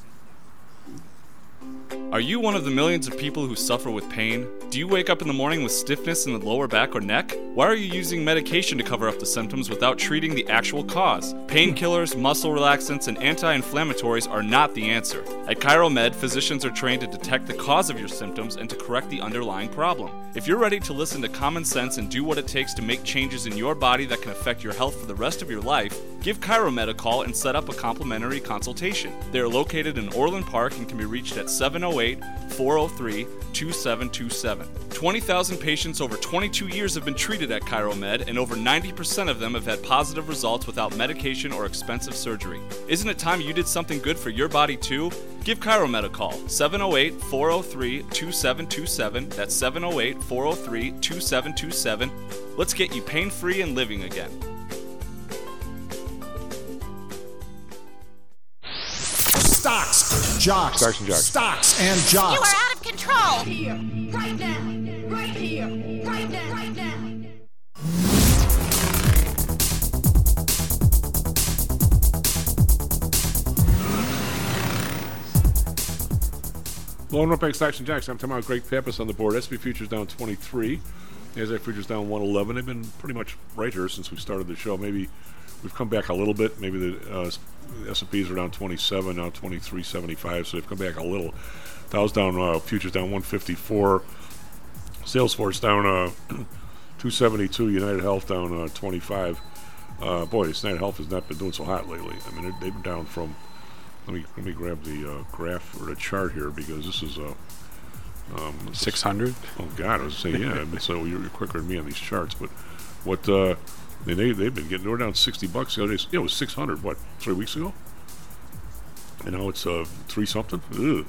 Speaker 19: Are you one of the millions of people who suffer with pain? Do you wake up in the morning with stiffness in the lower back or neck? Why are you using medication to cover up the symptoms without treating the actual cause? Painkillers, muscle relaxants, and anti-inflammatories are not the answer. At ChiroMed, physicians are trained to detect the cause of your symptoms and to correct the underlying problem. If you're ready to listen to common sense and do what it takes to make changes in your body that can affect your health for the rest of your life, give ChiroMed a call and set up a complimentary consultation. They are located in Orland Park and can be reached at 708-403-2727. 20,000 patients over 22 years have been treated at ChiroMed, and over 90% of them have had positive results without medication or expensive surgery. Isn't it time you did something good for your body too? Give ChiroMed a call, 708-403-2727. That's 708-403-2727. Let's get you pain-free and living again.
Speaker 15: Stocks, jocks,
Speaker 10: Stocks and Jocks.
Speaker 15: Stocks and jocks.
Speaker 16: You are out of control. Here, right now, right here, right now, right now.
Speaker 10: Low and Ropek Stocks and Jocks. I'm talking about Greg Pappas on the board. SP futures down 23. NASDAQ futures down 111. They've been pretty much right here since we started the show. Maybe we've come back a little bit. Maybe the S&Ps are down 27, now 23.75, so they've come back a little. Dow's down, futures down 154. Salesforce down 272. United Health down 25. Boy, this United Health has not been doing so hot lately. I mean, they've been down from. Let me grab the graph or the chart here, because this is
Speaker 12: 600.
Speaker 10: Oh God, I was saying yeah. I mean, so you're quicker than me on these charts, but what? They've been getting. They were down $60 the other day. Yeah, it was 600. What, 3 weeks ago? And now it's 3 something.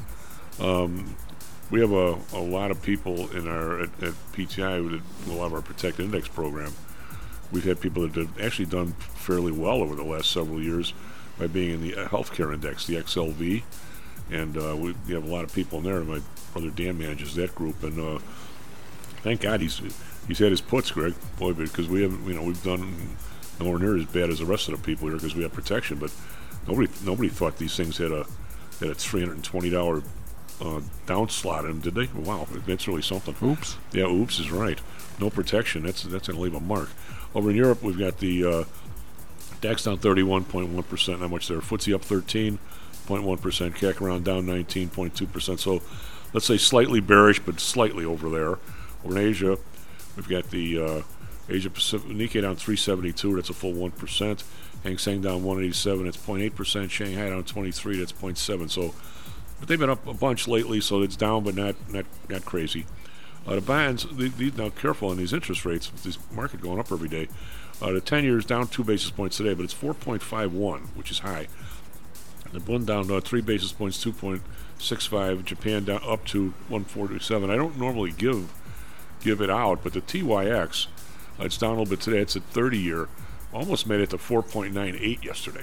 Speaker 10: We have a lot of people in our at PTI with a lot of our protected index program. We've had people that have actually done fairly well over the last several years by being in the healthcare index, the XLV, and we have a lot of people in there. My brother Dan manages that group, and thank God he's had his puts, Greg. Boy, because we haven't, we've done nowhere near as bad as the rest of the people here because we have protection. But nobody thought these things had a $320 down slot in them, did they? Wow, that's really something.
Speaker 12: Oops.
Speaker 10: Yeah, oops is right. No protection. That's going to leave a mark. Over in Europe, we've got the DAX down 31.1%. Not much there. FTSE up 13.1%. CAC around down 19.2%. So let's say slightly bearish, but slightly over there. Over in Asia, we've got the Asia Pacific Nikkei down 372. That's a full 1%. Hang Seng down 187. That's 0.8%. Shanghai down 23. That's 0.7. So, but they've been up a bunch lately, so it's down, but not crazy. The bonds, now careful on these interest rates. With this market going up every day. The 10 years down 2 basis points today, but it's 4.51, which is high. The Bund down 3 basis points, 2.65. Japan down up to 147. I don't normally give it out, but the TYX, it's down a little bit today. It's a 30-year, almost made it to 4.98 yesterday.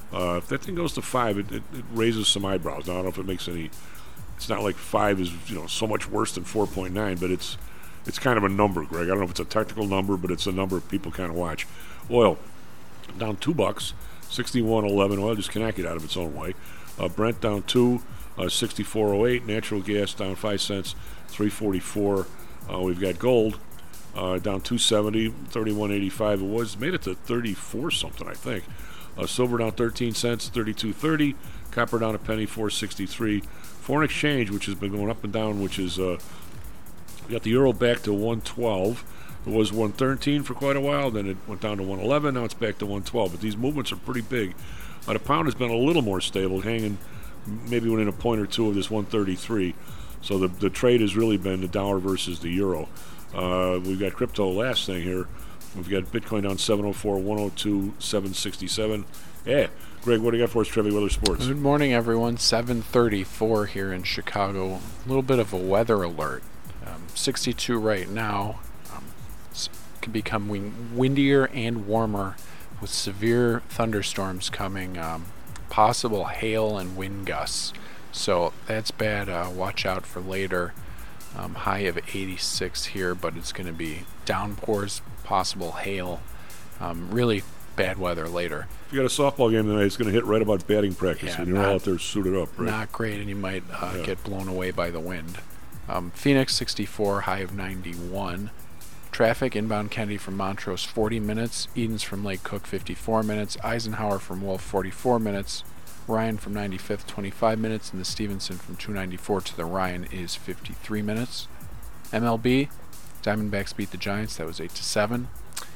Speaker 10: If that thing goes to 5, it raises some eyebrows. Now, I don't know if it makes any. It's not like 5 is so much worse than 4.9, but it's kind of a number, Greg. I don't know if it's a technical number, but it's a number people kind of watch. Oil down $2, 61.11. Oil just cannot get out of its own way. Brent down 2, 64.08. Natural gas down 5 cents, 3.44. We've got gold down 270, 31.85. It was made it to 34 something, I think. Silver down 13 cents, 32.30. Copper down a penny, 4.63. Foreign exchange, which has been going up and down, which is we got the euro back to 112. It was 113 for quite a while, then it went down to 111. Now it's back to 112. But these movements are pretty big. The pound has been a little more stable, hanging maybe within a point or two of this 133. So the trade has really been the dollar versus the euro. We've got crypto last thing here. We've got Bitcoin down 704, 102, 767. Yeah. Greg, what do you got for us, Trivia Weather Sports?
Speaker 12: Good morning, everyone. 7:34 here in Chicago. A little bit of a weather alert. 62 right now. Could become windier and warmer with severe thunderstorms coming. Possible hail and wind gusts. So that's bad. Watch out for later. High of 86 here, but it's going to be downpours, possible hail. Really bad weather later.
Speaker 10: If you got a softball game tonight, it's going to hit right about batting practice, and you're all out there suited up, right?
Speaker 12: Not great, and you might get blown away by the wind. Phoenix 64, high of 91. Traffic inbound Kennedy from Montrose 40 minutes. Edens from Lake Cook 54 minutes. Eisenhower from Wolf 44 minutes. Ryan from 95th 25 minutes, and the Stevenson from 294 to the Ryan is 53 minutes. MLB, Diamondbacks beat the Giants. That was 8-7.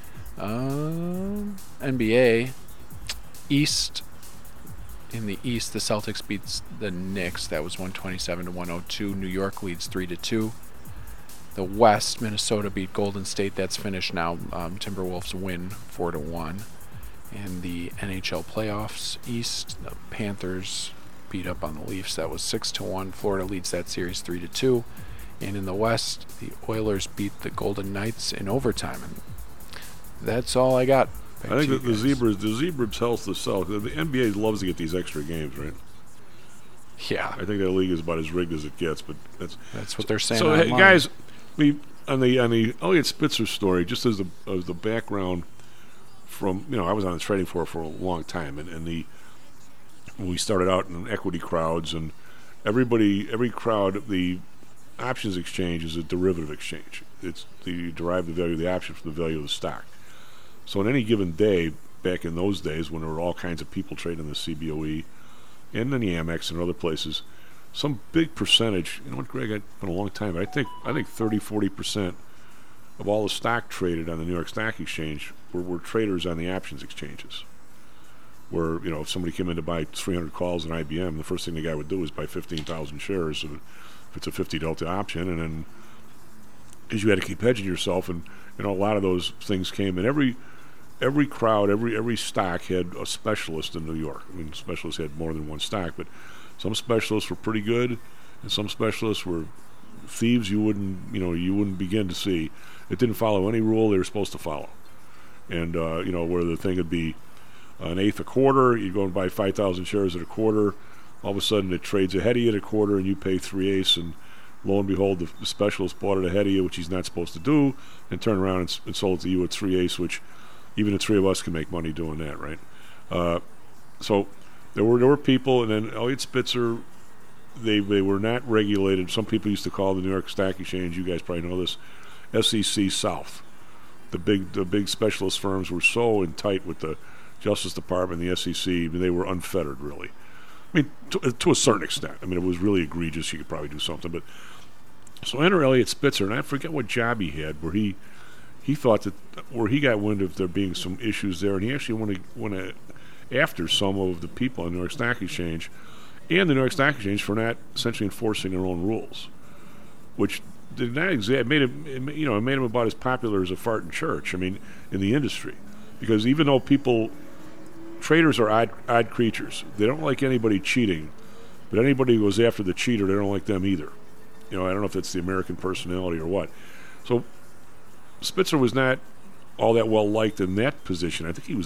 Speaker 12: NBA East. In the East, the Celtics beats the Knicks. That was 127-102. New York leads 3-2. The West, Minnesota beat Golden State. That's finished now. Timberwolves win 4-1. In the NHL playoffs, East, the Panthers beat up on the Leafs. That was 6-1. Florida leads that series 3-2. And in the West, the Oilers beat the Golden Knights in overtime. And that's all I got.
Speaker 10: I think that the Zebras helps the South. The NBA loves to get these extra games, right?
Speaker 12: Yeah.
Speaker 10: I think that league is about as rigged as it gets, but that's
Speaker 12: what they're saying.
Speaker 10: So, hey, guys, on the Elliot Spitzer story, just as the background from, I was on the trading floor for a long time, and when we started out in equity crowds, and every crowd, the options exchange is a derivative exchange. It's you derive the value of the option from the value of the stock. So on any given day, back in those days when there were all kinds of people trading the CBOE and then the Amex and other places, some big percentage, you know what, Greg, it's been a long time, but I think 30-40% of all the stock traded on the New York Stock Exchange were traders on the options exchanges. Where, if somebody came in to buy 300 calls in IBM, the first thing the guy would do is buy 15,000 shares if it's a 50 delta option, and then because you had to keep hedging yourself, and a lot of those things came in. Every crowd, every stock had a specialist in New York. I mean, specialists had more than one stock, but some specialists were pretty good, and some specialists were thieves you wouldn't begin to see. It didn't follow any rule they were supposed to follow. And, where the thing would be an eighth a quarter, you'd go and buy 5,000 shares at a quarter, all of a sudden it trades ahead of you at a quarter, and you pay 3/8, and lo and behold, the specialist bought it ahead of you, which he's not supposed to do, and turned around and sold it to you at 3/8, which even the three of us can make money doing that, right? So there were people, and then Elliot Spitzer, they were not regulated. Some people used to call the New York Stock Exchange, you guys probably know this, SEC South. The big specialist firms were so in tight with the Justice Department and the SEC, they were unfettered, really. I mean, to a certain extent. I mean, it was really egregious. You could probably do something. But so enter Elliot Spitzer, and I forget what job he had, where he thought that, where he got wind of there being some issues there, and he actually went after some of the people on the New York Stock Exchange and the New York Stock Exchange for not essentially enforcing their own rules, which did not it made him about as popular as a fart in church. I mean, in the industry, because even though traders are odd creatures. They don't like anybody cheating, but anybody who goes after the cheater, they don't like them either. I don't know if that's the American personality or what. So Spitzer was not all that well liked in that position. I think he was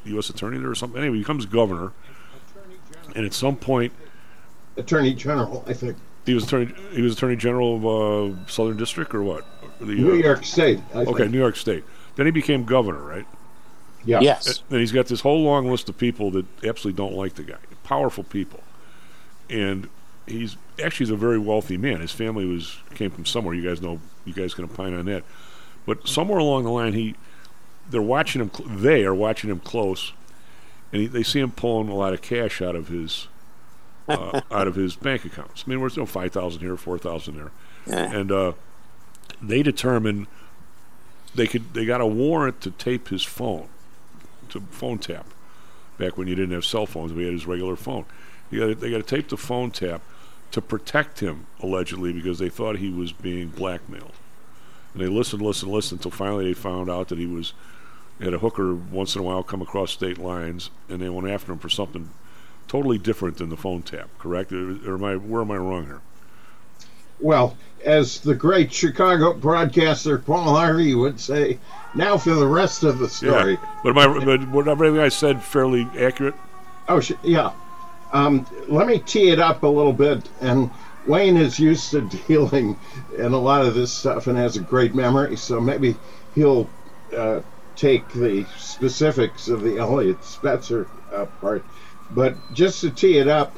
Speaker 10: U.S. attorney there or something. Anyway, he becomes governor, and at some point,
Speaker 18: Attorney General, I think.
Speaker 10: He was Attorney General of Southern District or what?
Speaker 18: New York State. I
Speaker 10: think. New York State. Then he became governor, right?
Speaker 18: Yeah.
Speaker 17: Yes.
Speaker 10: And he's got this whole long list of people that absolutely don't like the guy. Powerful people. And he's a very wealthy man. His family came from somewhere. You guys know. You guys can opine on that. But somewhere along the line, they are watching him close, and they see him pulling a lot of cash out of his bank accounts. I mean, there's $5,000 here, $4,000 there, and they determined they got a warrant to tape his phone, to phone tap. Back when you didn't have cell phones, we had his regular phone. They got to tape the phone tap to protect him, allegedly, because they thought he was being blackmailed. And they listened until finally they found out that he had a hooker once in a while come across state lines, and they went after him for something totally different than the phone tap. Correct? Or where am I wrong here?
Speaker 18: Well, as the great Chicago broadcaster Paul Harvey would say, now for the rest of the story.
Speaker 10: Yeah. But what everything I said fairly accurate?
Speaker 18: Oh, yeah. Let me tee it up a little bit. And Wayne is used to dealing in a lot of this stuff and has a great memory, so maybe he'll take the specifics of the Elliot Spitzer part. But just to tee it up,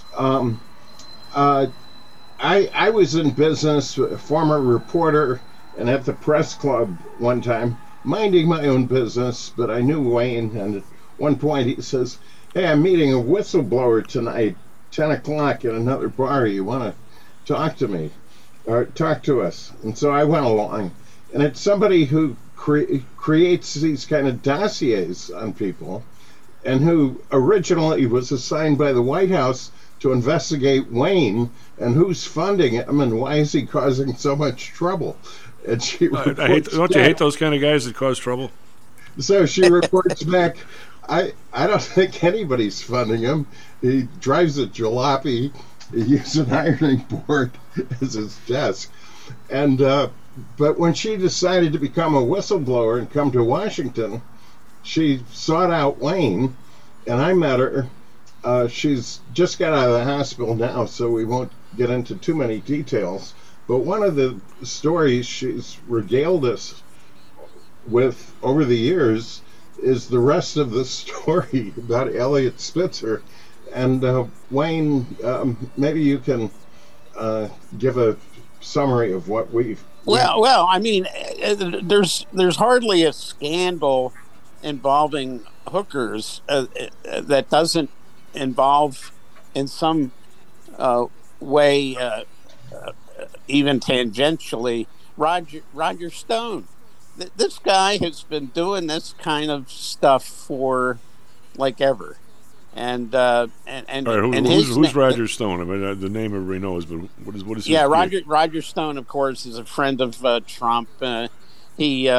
Speaker 18: I was in business, a former reporter, and at the press club one time, minding my own business, but I knew Wayne, and at one point he says, "Hey, I'm meeting a whistleblower tonight, 10 o'clock at another bar. You want to talk to me, or talk to us?" And so I went along, and it's somebody who creates these kind of dossiers on people, and who originally was assigned by the White House to investigate Wayne and who's funding him and why is he causing so much trouble. And she
Speaker 10: don't you hate those kind of guys that cause trouble?
Speaker 18: So she reports back, I don't think anybody's funding him. He drives a jalopy. He uses an ironing board as his desk. And but when she decided to become a whistleblower and come to Washington, she sought out Wayne, and I met her. She's just got out of the hospital now, so we won't get into too many details. But one of the stories she's regaled us with over the years is the rest of the story about Elliot Spitzer. And Wayne, maybe you can give a summary of what we've...
Speaker 17: Well, I mean, there's hardly a scandal involving hookers that doesn't involve in some way, even tangentially, Roger Stone. This guy has been doing this kind of stuff for like ever. And
Speaker 10: all right, who's Roger Stone? I mean, the name everybody knows, but what is his name?
Speaker 17: Roger Stone, of course, is a friend of Trump. He's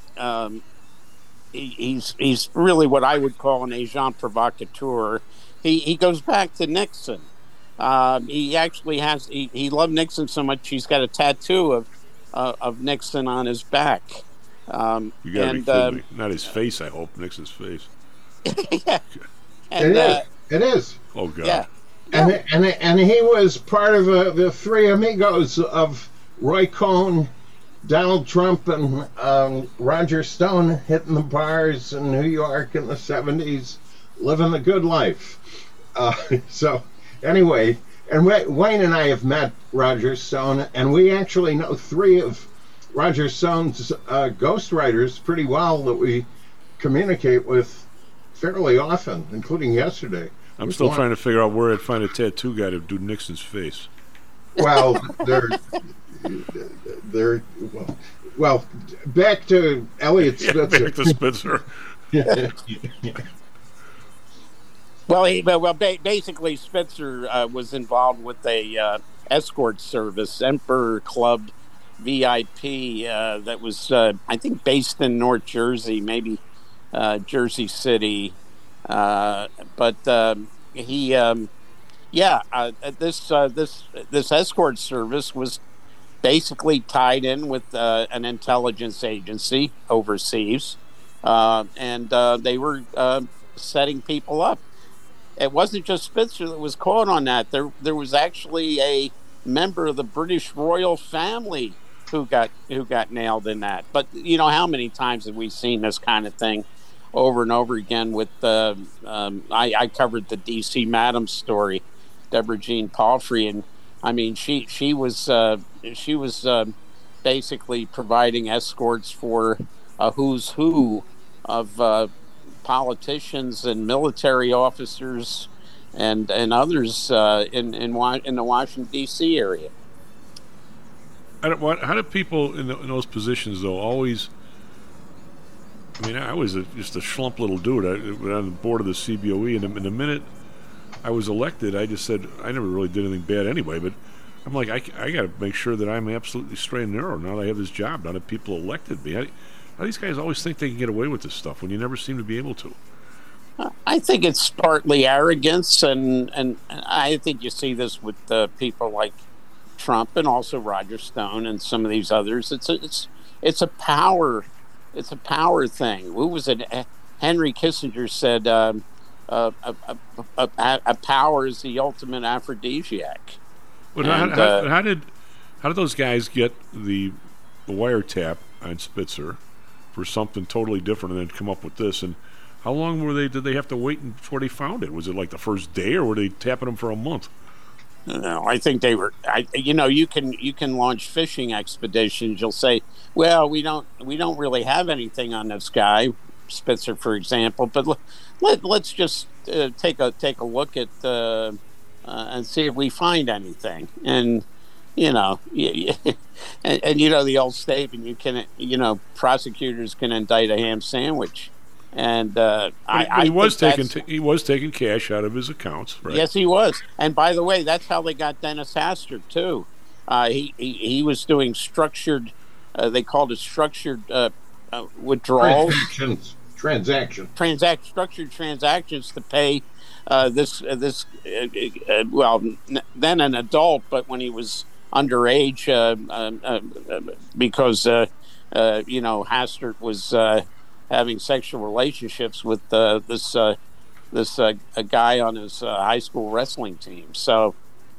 Speaker 17: really what I would call an agent provocateur. He goes back to Nixon. He actually has he loved Nixon so much he's got a tattoo of Nixon on his back.
Speaker 10: You gotta be kidding me. Not his face, I hope. Nixon's face.
Speaker 17: Yeah. And,
Speaker 18: it is.
Speaker 10: Oh God.
Speaker 17: Yeah.
Speaker 18: And he was part of the three amigos of Roy Cohn, Donald Trump, and Roger Stone hitting the bars in New York in the 70s, living the good life. So anyway, and Wayne and I have met Roger Stone, and we actually know three of Roger Stone's ghostwriters pretty well that we communicate with fairly often, including yesterday.
Speaker 10: I'm still trying to figure out where I'd find a tattoo guy to do Nixon's face.
Speaker 18: Well, well, back to Elliot Spitzer.
Speaker 10: Yeah, back to Spitzer.
Speaker 17: Well, basically, Spitzer was involved with a escort service, Emperor Club VIP, that was, I think, based in North Jersey, maybe Jersey City. But he, this escort service was basically tied in with an intelligence agency overseas, and they were setting people up. It wasn't just Spitzer that was caught on that. There was actually a member of the British royal family who got nailed in that. But you know, how many times have we seen this kind of thing over and over again? With I covered the D.C. Madam story, Deborah Jean Palfrey, and I mean she was basically providing escorts for a who's who of politicians and military officers and others in the Washington D.C. area.
Speaker 10: How do people in those positions though always? I mean, I was just a schlump little dude. I was on the board of the CBOE, and the minute I was elected, I just said I never really did anything bad anyway. But I'm like, I got to make sure that I'm absolutely straight and narrow now that I have this job. Now that people elected me, how these guys always think they can get away with this stuff when you never seem to be able to?
Speaker 17: I think it's partly arrogance, and I think you see this with people like Trump and also Roger Stone and some of these others. It's a power thing. Who was it? Henry Kissinger said a power is the ultimate aphrodisiac.
Speaker 10: But how did those guys get the wiretap on Spitzer for something totally different and then come up with this? And how long did they have to wait before they found it? Was it like the first day, or were they tapping them for a month?
Speaker 17: No, I think they were. You can launch fishing expeditions. You'll say, well, we don't really have anything on this guy, Spitzer, for example. But let's just take a look at and see if we find anything. And and the old statement, prosecutors can indict a ham sandwich. And he was taking cash out of his accounts, right? Yes, he was. And by the way, that's how they got Dennis Hastert too. He was doing structured. They called it structured withdrawals. Structured transactions to pay this. Then an adult, but when he was underage, because Hastert was having sexual relationships with this guy on his high school wrestling team. So,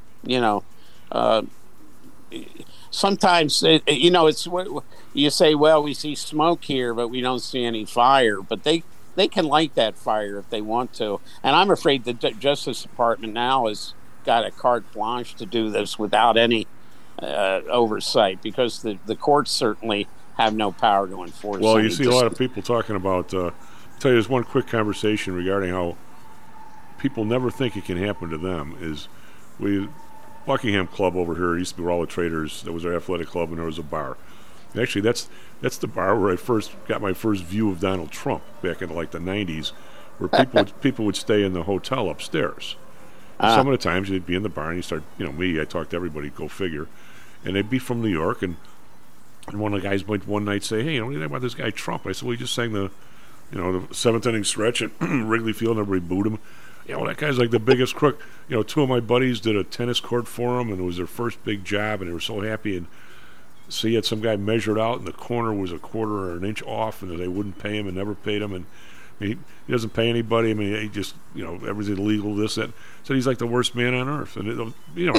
Speaker 17: sometimes it's you say, well, we see smoke here, but we don't see any fire. But they can light that fire if they want to. And I'm afraid the Justice Department now has got a carte blanche to do this without any oversight, because the courts certainly have no power to enforce.
Speaker 10: Well, you see a lot of people talking about. Tell you, there's one quick conversation regarding how people never think it can happen to them. Is Buckingham Club over here used to be where all the traders. There was our athletic club, and there was a bar. And actually, that's the bar where I first got my first view of Donald Trump back in like the '90s, where people would stay in the hotel upstairs. Some of the times you'd be in the bar and you start, I talk to everybody, go figure, and they'd be from New York, and one of the guys might one night say, hey, what do you think about this guy Trump? I said, well, he just sang the seventh inning stretch at Wrigley Field, and everybody booed him. That guy's like the biggest crook. Two of my buddies did a tennis court for him, and it was their first big job, and they were so happy. And so he had some guy measured out, and the corner was a quarter or an inch off, and they wouldn't pay him and never paid him. And he doesn't pay anybody. I mean, he just, everything's illegal, this, that. So he's like the worst man on earth. And,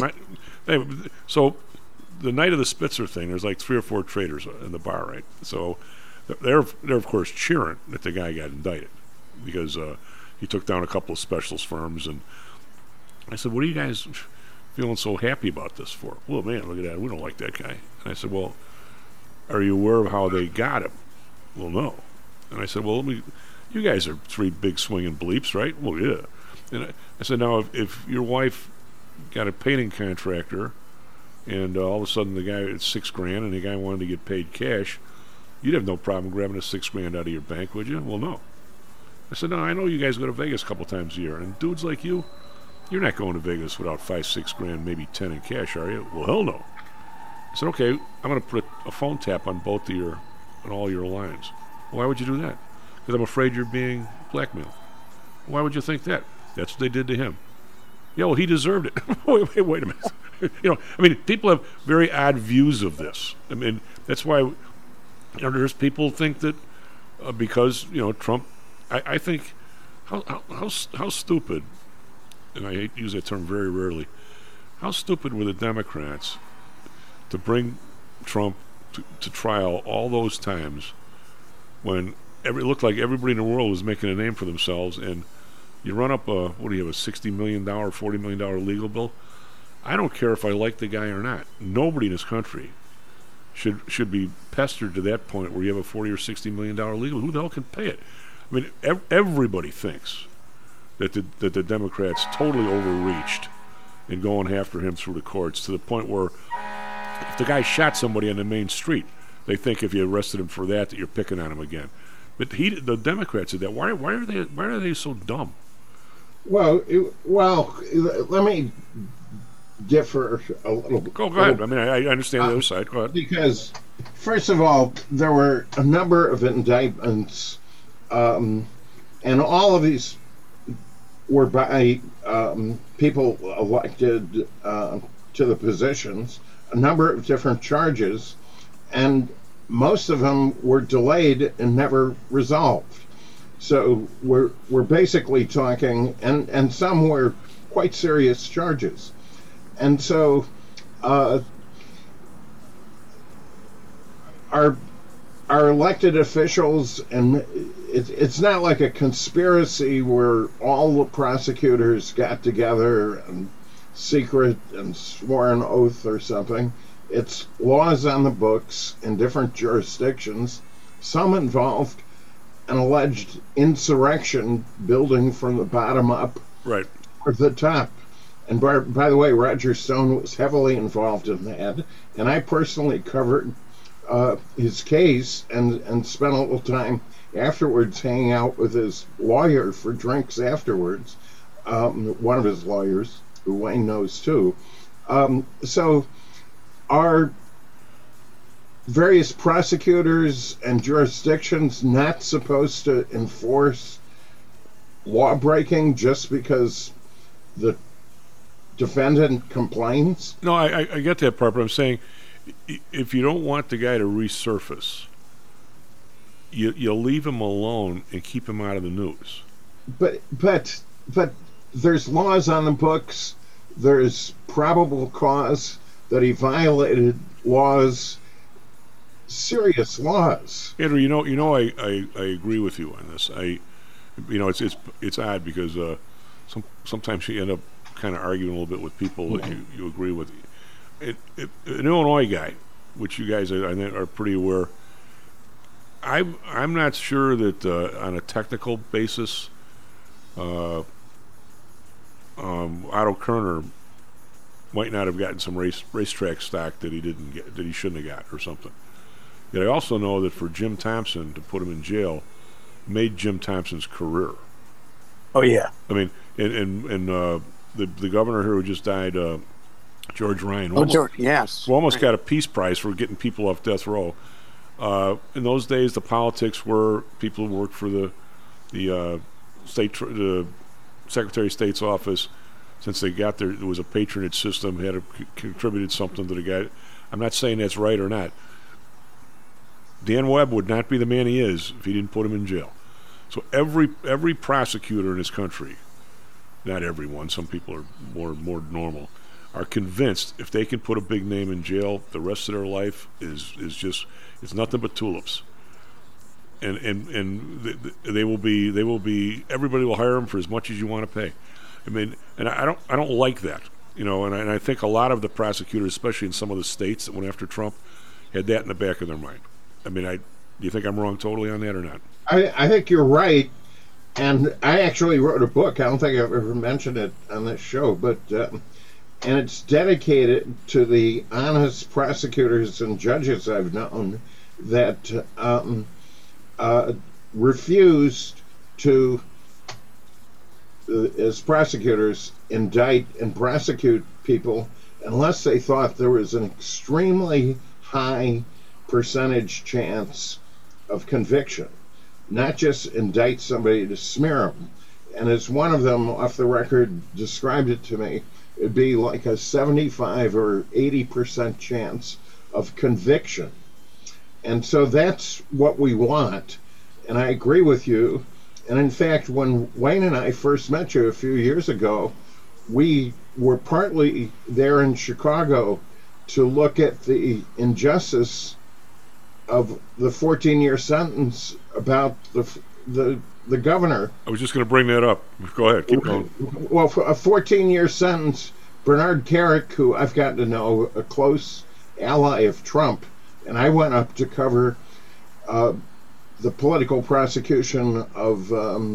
Speaker 10: so the night of the Spitzer thing, there's like 3 or 4 traders in the bar, right? So they're of course cheering that the guy got indicted because he took down a couple of specialist firms. And I said, what are you guys feeling so happy about this for? Well, man, look at that. We don't like that guy. And I said, well, are you aware of how they got him? Well, no. And I said, well, you guys are 3 big swinging bleeps, right? Well, yeah. And I said, now, if your wife got a painting contractor and all of a sudden the guy, it's $6,000 and the guy wanted to get paid cash, you'd have no problem grabbing the $6,000 out of your bank, would you? Well, no. I said, no, I know you guys go to Vegas a couple times a year, and dudes like you're not going to Vegas without $5,000-$6,000, maybe 10 in cash, are you? Well, hell no. I said, okay, I'm going to put a phone tap on on all your lines. Why would you do that? Because I'm afraid you're being blackmailed. Why would you think that? That's what they did to him. Yeah, well, he deserved it. wait a minute. People have very odd views of this. I mean, that's why there's people think that because Trump. I think how stupid, and I hate to use that term very rarely. How stupid were the Democrats to bring Trump to trial all those times when it looked like everybody in the world was making a name for themselves, and you run up a $60 million, $40 million legal bill. I don't care if I like the guy or not. Nobody in this country should be pestered to that point where you have a $40 or $60 million legal. Who the hell can pay it? I mean, everybody thinks that the Democrats totally overreached in going after him through the courts to the point where if the guy shot somebody on the main street, they think if you arrested him for that you're picking on him again. But the Democrats did that. Why are they so dumb?
Speaker 18: Well, let me differ a little bit.
Speaker 10: Go ahead. I mean, I understand the other side. Go ahead.
Speaker 18: Because, first of all, there were a number of indictments, and all of these were by people elected to the positions, a number of different charges, and most of them were delayed and never resolved. So we're basically talking, and some were quite serious charges. And so our elected officials, and it's not like a conspiracy where all the prosecutors got together and secret and swore an oath or something. It's laws on the books in different jurisdictions. Some involved an alleged insurrection building from the bottom up,
Speaker 10: right,
Speaker 18: or the top. And by the way, Roger Stone was heavily involved in that, and I personally covered his case and spent a little time afterwards hanging out with his lawyer for drinks afterwards, one of his lawyers, who Wayne knows too. So are various prosecutors and jurisdictions not supposed to enforce law breaking just because the defendant complains?
Speaker 10: No, I get that part, but I'm saying if you don't want the guy to resurface, you leave him alone and keep him out of the news.
Speaker 18: But there's laws on the books. There's probable cause that he violated laws, serious laws.
Speaker 10: Andrew, I agree with you on this. It's odd because sometimes you end up kind of arguing a little bit with people that you agree with. An Illinois guy, which you guys I think are pretty aware. I'm not sure that on a technical basis, Otto Kerner might not have gotten some racetrack stock that he didn't get, that he shouldn't have got, or something. Yet I also know that for Jim Thompson to put him in jail made Jim Thompson's career.
Speaker 17: Oh yeah.
Speaker 10: I mean, and the governor here who just died, George Ryan.
Speaker 17: Yes.
Speaker 10: Who almost got a Peace Prize for getting people off death row. In those days, the politics were people who worked for the Secretary of State's office. Since they got there was a patronage system, had contributed something to the guy. I'm not saying that's right or not. Dan Webb would not be the man he is if he didn't put him in jail. So every prosecutor in this country, not everyone, some people are more normal, are convinced if they can put a big name in jail, the rest of their life is just, it's nothing but tulips. And they will be everybody will hire them for as much as you want to pay. I mean, and I don't like that, and I think a lot of the prosecutors, especially in some of the states that went after Trump, had that in the back of their mind. I mean, do you think I'm wrong totally on that or not?
Speaker 18: I think you're right, and I actually wrote a book. I don't think I've ever mentioned it on this show, but and it's dedicated to the honest prosecutors and judges I've known that refused to, as prosecutors, indict and prosecute people unless they thought there was an extremely high percentage chance of conviction, not just indict somebody to smear them. And as one of them off the record described it to me, it'd be like a 75 or 80% chance of conviction. And so that's what we want. and I agree with you. And in fact, when Wayne and I first met you a few years ago, we were partly there in Chicago to look at the injustice of the 14-year sentence about the governor.
Speaker 10: I was just going to bring that up. Go ahead, keep going.
Speaker 18: Well, for a 14-year sentence, Bernard Kerik, who I've gotten to know, a close ally of Trump, and I went up to cover the political prosecution of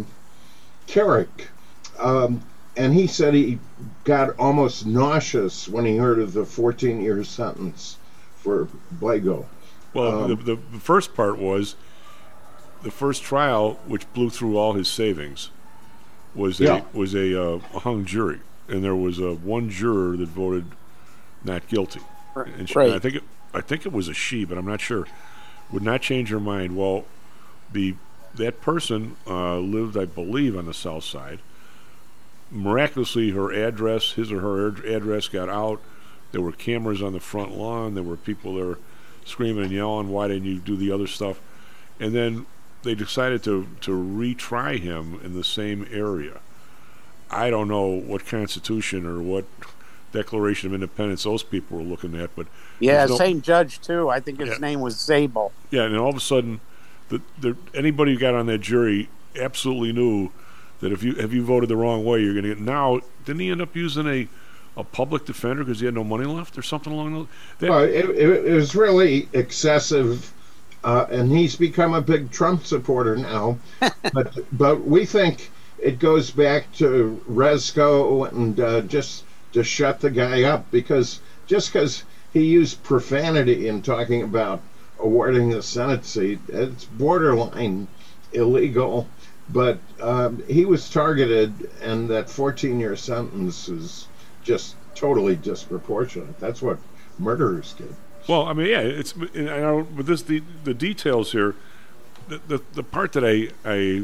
Speaker 18: Kerik. And he said he got almost nauseous when he heard of the 14-year sentence for Blago.
Speaker 10: Well, the first part was the first trial, which blew through all his savings, was a hung jury, and there was one juror that voted not guilty. And
Speaker 17: Right.
Speaker 10: I think it was a she, but I'm not sure. Would not change her mind. Well, that person lived, I believe, on the South Side. Miraculously, her address, his or her address, got out. There were cameras on the front lawn. There were people there screaming and yelling, "Why didn't you do the other stuff?" And then they decided to retry him in the same area. I don't know what Constitution or what Declaration of Independence those people were looking at, but
Speaker 17: Yeah, same judge too. I think his name was Zabel.
Speaker 10: Yeah, and all of a sudden, anybody who got on that jury absolutely knew that if you voted the wrong way, you're going to get. Now, didn't he end up using a public defender because he had no money left or something along those?
Speaker 18: Well, it was really excessive, and he's become a big Trump supporter now. but we think it goes back to Rezko and just to shut the guy up, because he used profanity in talking about awarding the Senate seat, it's borderline illegal. But he was targeted, and that 14-year sentence is just totally disproportionate. That's what murderers get.
Speaker 10: Well, I mean, yeah, it's. And I don't, but the details here, the part that I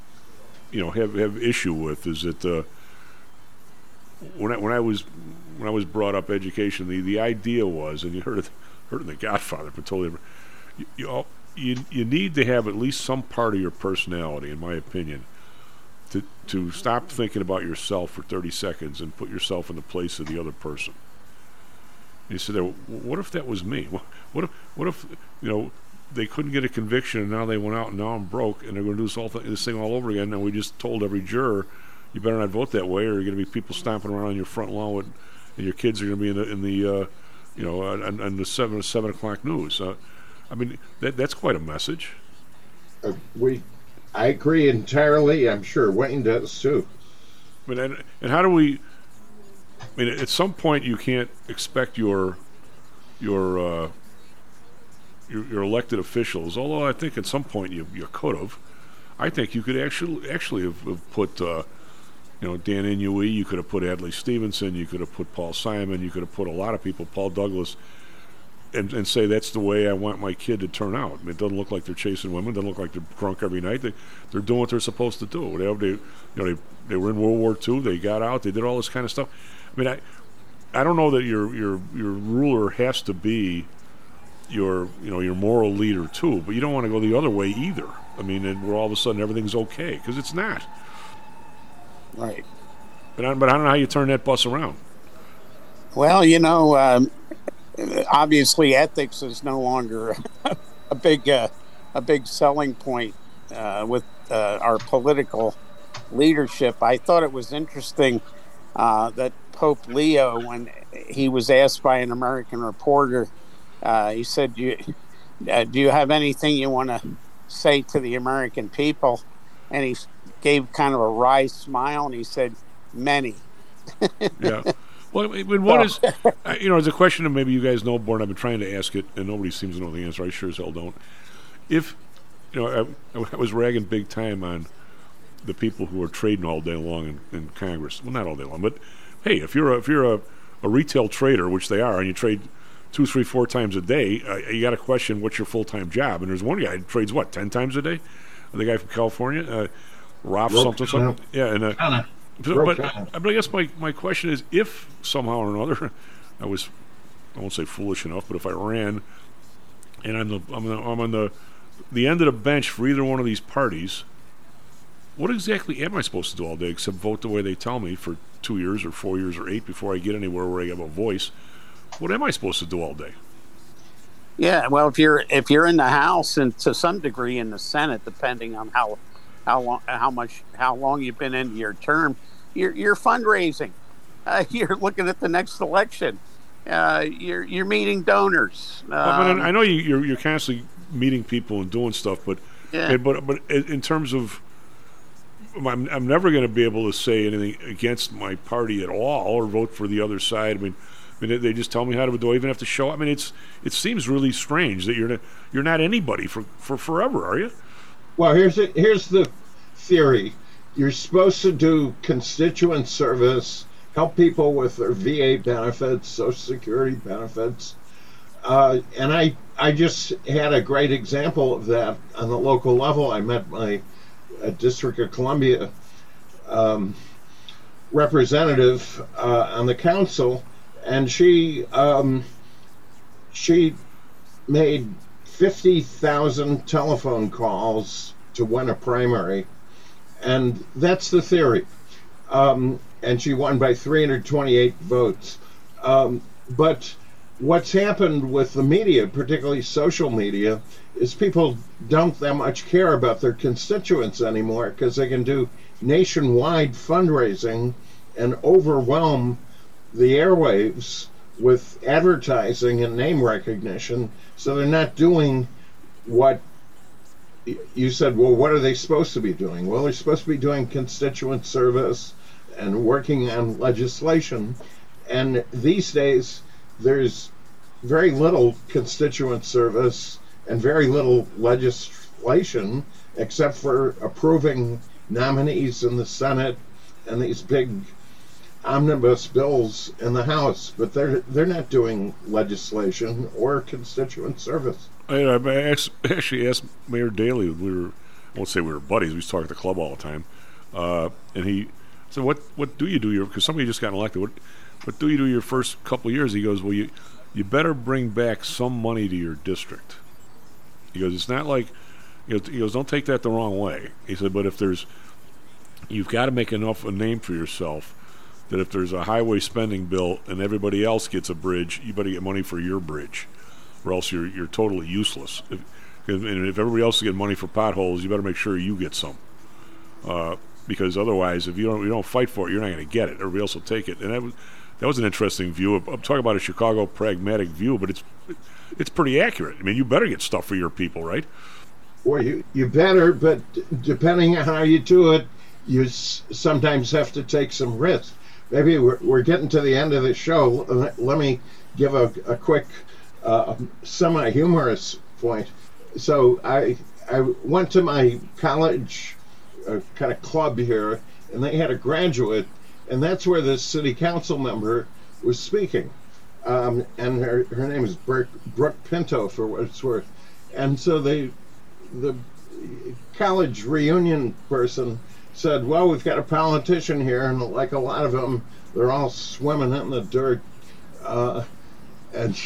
Speaker 10: have issue with is that when I was brought up education, the idea was, and you heard it in The Godfather, but totally different. You need to have at least some part of your personality, in my opinion, to stop thinking about yourself for 30 seconds and put yourself in the place of the other person. You said, what if that was me? What if they couldn't get a conviction and now they went out and now I'm broke and they're going to do this thing all over again, and we just told every juror, you better not vote that way, or you're going to be people stomping around on your front lawn and your kids are going to be on the 7 o'clock news. I mean, that's quite a message.
Speaker 18: I agree entirely. I'm sure Wayne does too.
Speaker 10: I mean, and how do we? I mean, at some point you can't expect your elected officials. Although I think at some point you could have. I think you could actually have put Dan Inouye. You could have put Adlai Stevenson. You could have put Paul Simon. You could have put a lot of people. Paul Douglas. And say that's the way I want my kid to turn out. I mean, it doesn't look like they're chasing women. It doesn't look like they're drunk every night. They're doing what they're supposed to do. They were in World War II. They got out. They did all this kind of stuff. I mean, I don't know that your ruler has to be your moral leader too, but you don't want to go the other way either. I mean, and where all of a sudden everything's okay, because it's not.
Speaker 17: Right.
Speaker 10: But I don't know how you turn that bus around.
Speaker 17: Well, obviously ethics is no longer a big selling point with our political leadership. I thought it was interesting that Pope Leo, when he was asked by an American reporter, he said, do you have anything you want to say to the American people? And he gave kind of a wry smile and he said, many.
Speaker 10: Yeah. Well, I mean, what is, it's a question that maybe you guys know, Born. I've been trying to ask it, and nobody seems to know the answer. I sure as hell don't. If, I was ragging big time on the people who are trading all day long in Congress. Well, not all day long, but hey, if you're a retail trader, which they are, and you trade 2, 3, 4 times a day, you got to question what's your full-time job. And there's one guy who trades 10 times a day. The guy from California, Ralph something. Yeah, and. But I guess my question is, if somehow or another I won't say foolish enough, but if I ran and I'm on the the end of the bench for either one of these parties, what exactly am I supposed to do all day except vote the way they tell me for 2 years or 4 years or 8 before I get anywhere where I have a voice? What am I supposed to do all day?
Speaker 17: Yeah, well, if you're in the House and to some degree in the Senate, depending on how long you've been into your term, you're fundraising. You're looking at the next election. You're meeting donors.
Speaker 10: I know you're constantly meeting people and doing stuff, but in terms of, I'm never going to be able to say anything against my party at all or vote for the other side. I mean, they just tell me how to do. I even have to show. I mean, it seems really strange that you're not anybody for forever, are you?
Speaker 18: Well, here's the theory. You're supposed to do constituent service, help people with their VA benefits, Social Security benefits, and I just had a great example of that on the local level. I met my District of Columbia representative on the council, and she made 50,000 telephone calls to win a primary, and that's the theory. And she won by 328 votes. But what's happened with the media, particularly social media, is people don't that much care about their constituents anymore because they can do nationwide fundraising and overwhelm the airwaves with advertising and name recognition. So they're not doing what you said. Well, what are they supposed to be doing? Well, they're supposed to be doing constituent service and working on legislation. And these days, there's very little constituent service and very little legislation except for approving nominees in the Senate and these big omnibus bills in the House, but they're not doing legislation or constituent service.
Speaker 10: I actually asked Mayor Daley. I won't say we were buddies. We used to talk at the club all the time, and he said, "What do you do? Because somebody just got elected. What do you do your first couple of years?" He goes, "Well, you better bring back some money to your district." He goes, "It's not like," he goes, "Don't take that the wrong way." He said, "But you've got to make a name for yourself." That if there's a highway spending bill and everybody else gets a bridge, you better get money for your bridge, or else you're totally useless. And if everybody else is getting money for potholes, you better make sure you get some, because otherwise, if you don't fight for it, you're not going to get it. Everybody else will take it. And that was an interesting view. I'm talking about a Chicago pragmatic view, but it's pretty accurate. I mean, you better get stuff for your people, right?
Speaker 18: Well, you better, but depending on how you do it, you sometimes have to take some risk. Maybe we're getting to the end of the show. Let me give a quick semi-humorous point. So I went to my college kind of club here, and they had a graduate, and that's where this city council member was speaking. And her name is Brooke Pinto, for what it's worth. And so the college reunion person said, well, we've got a politician here, and like a lot of them, they're all swimming in the dirt, and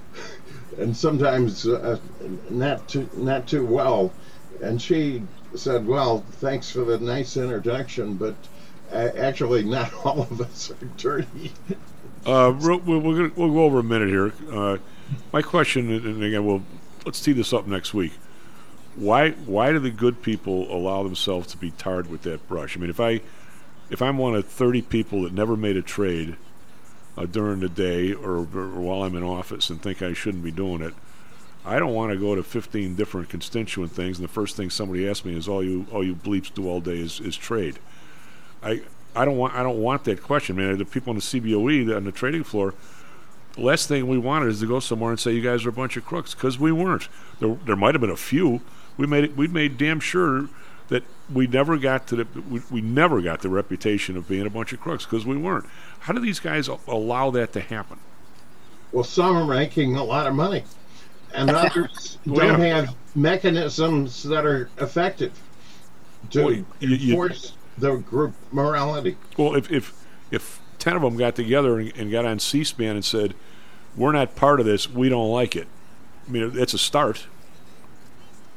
Speaker 18: sometimes not too well. And she said, well, thanks for the nice introduction, but actually not all of us are dirty.
Speaker 10: We'll go over a minute here. My question, and again, let's tee this up next week. Why do the good people allow themselves to be tarred with that brush? I mean, if I'm one of 30 people that never made a trade during the day or while I'm in office and think I shouldn't be doing it, I don't want to go to 15 different constituent things, and the first thing somebody asks me is all you bleeps do all day is trade. I don't want that question, man. The people on the CBOE on the trading floor, the last thing we wanted is to go somewhere and say you guys are a bunch of crooks, because we weren't. There might have been a few. We made damn sure that we never got the reputation of being a bunch of crooks, because we weren't. How do these guys allow that to happen?
Speaker 18: Well, some are making a lot of money, and others don't have mechanisms that are effective to enforce the group morality.
Speaker 10: Well, if 10 of them got together and got on C-SPAN and said, we're not part of this, we don't like it, I mean, that's a start.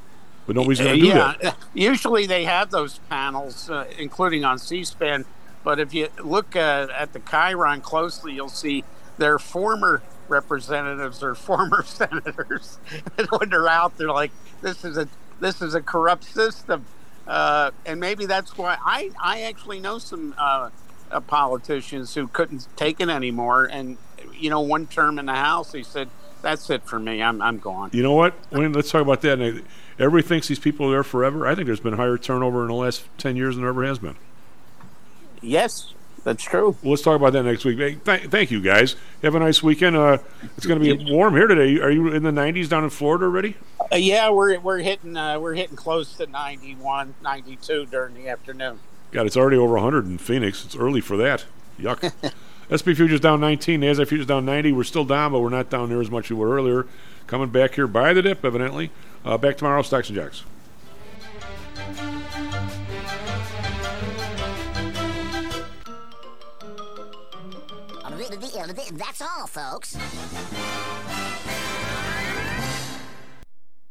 Speaker 10: But nobody's going to do that.
Speaker 17: Usually they have those panels, including on C-SPAN. But if you look at the Chiron closely, you'll see their former representatives or former senators. And when they're out, they're like, "This is a corrupt system," and maybe that's why I actually know some politicians who couldn't take it anymore. And one term in the House, he said, "That's it for me. I'm gone." You
Speaker 10: know what? Let's talk about that. Everybody thinks these people are there forever. I think there's been higher turnover in the last 10 years than there ever has been.
Speaker 17: Yes, that's true.
Speaker 10: Well, let's talk about that next week. Hey, thank you, guys. Have a nice weekend. It's going to be warm here today. Are you in the 90s down in Florida already?
Speaker 17: Yeah, we're hitting close to 91, 92 during the afternoon.
Speaker 10: God, it's already over 100 in Phoenix. It's early for that. Yuck. SP futures down 19. NASDAQ futures down 90. We're still down, but we're not down near as much as we were earlier. Coming back here by the dip, evidently. Back tomorrow, Stocks and Jocks.
Speaker 20: That's all, folks.